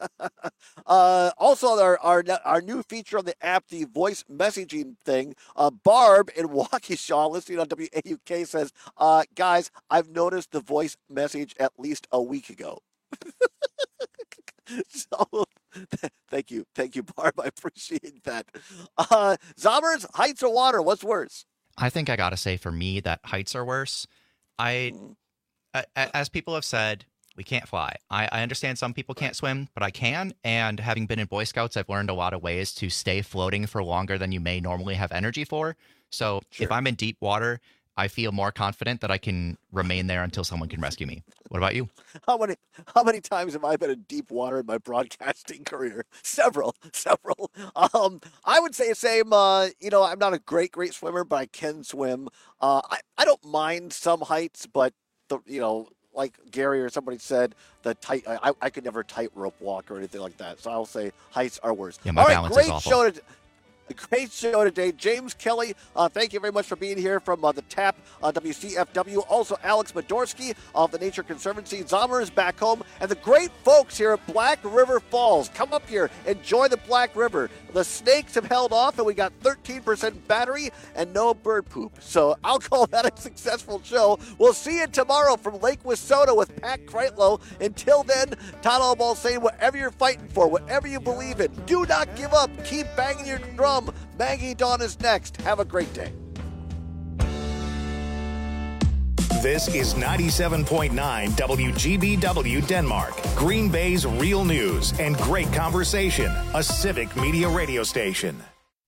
[SPEAKER 13] uh, also, our, our, our new feature on the app, the voice messaging thing, Uh, Barb in Waukesha, listening on W A U K, says, uh, guys, I've noticed the voice message at least a week ago. So, thank you. Thank you, Barb. I appreciate that. Uh, Zombers, heights or water? What's worse?
[SPEAKER 14] I think I got to say for me that heights are worse. I, as people have said, we can't fly. I, I understand some people can't swim, but I can. And having been in Boy Scouts, I've learned a lot of ways to stay floating for longer than you may normally have energy for. So sure. If I'm in deep water, I feel more confident that I can remain there until someone can rescue me. What about you?
[SPEAKER 13] How many how many times have I been in deep water in my broadcasting career? Several, several. Um, I would say the same. Uh, you know, I'm not a great, great swimmer, but I can swim. Uh, I, I don't mind some heights, but, the you know, like Gary or somebody said, the tight. I, I could never tightrope walk or anything like that. So I'll say heights are worse.
[SPEAKER 14] Yeah, my
[SPEAKER 13] All right,
[SPEAKER 14] balance
[SPEAKER 13] great
[SPEAKER 14] is awful.
[SPEAKER 13] show today. A great show today. James Kelly, uh, thank you very much for being here from uh, the Tap uh, W C F W. Also, Alex Medorsky of the Nature Conservancy. Zommers back home. And the great folks here at Black River Falls. Come up here. Enjoy the Black River. The snakes have held off, and we got thirteen percent battery and no bird poop. So I'll call that a successful show. We'll see you tomorrow from Lake Wissota with Pat Kreitlow. Until then, Todd Allball saying whatever you're fighting for, whatever you believe in, do not give up. Keep banging your drum. Maggie Dawn is next. Have a great day.
[SPEAKER 1] This is ninety-seven point nine W G B W Denmark, Green Bay's real news and great conversation, a civic media radio station.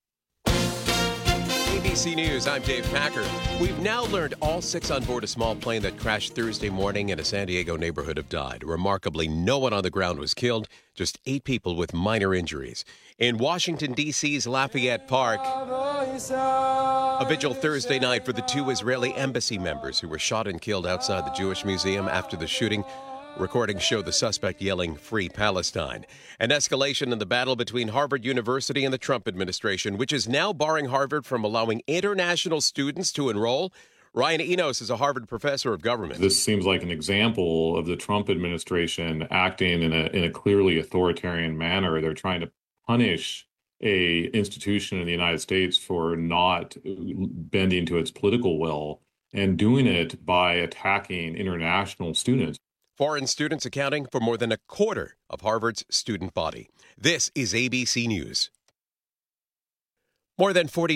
[SPEAKER 4] A B C News, I'm Dave Packer. We've now learned all six on board a small plane that crashed Thursday morning in a San Diego neighborhood have died. Remarkably, no one on the ground was killed, just eight people with minor injuries. In Washington, D C's Lafayette Park, a vigil Thursday night for the two Israeli embassy members who were shot and killed outside the Jewish Museum after the shooting. Recordings show the suspect yelling, "Free Palestine." An escalation in the battle between Harvard University and the Trump administration, which is now barring Harvard from allowing international students to enroll. Ryan Enos is a Harvard professor of government.
[SPEAKER 6] This seems like an example of the Trump administration acting in a in a clearly authoritarian manner. They're trying to punish a institution in the United States for not bending to its political will and doing it by attacking international students.
[SPEAKER 4] Foreign students accounting for more than a quarter of Harvard's student body. This is A B C News. More than forty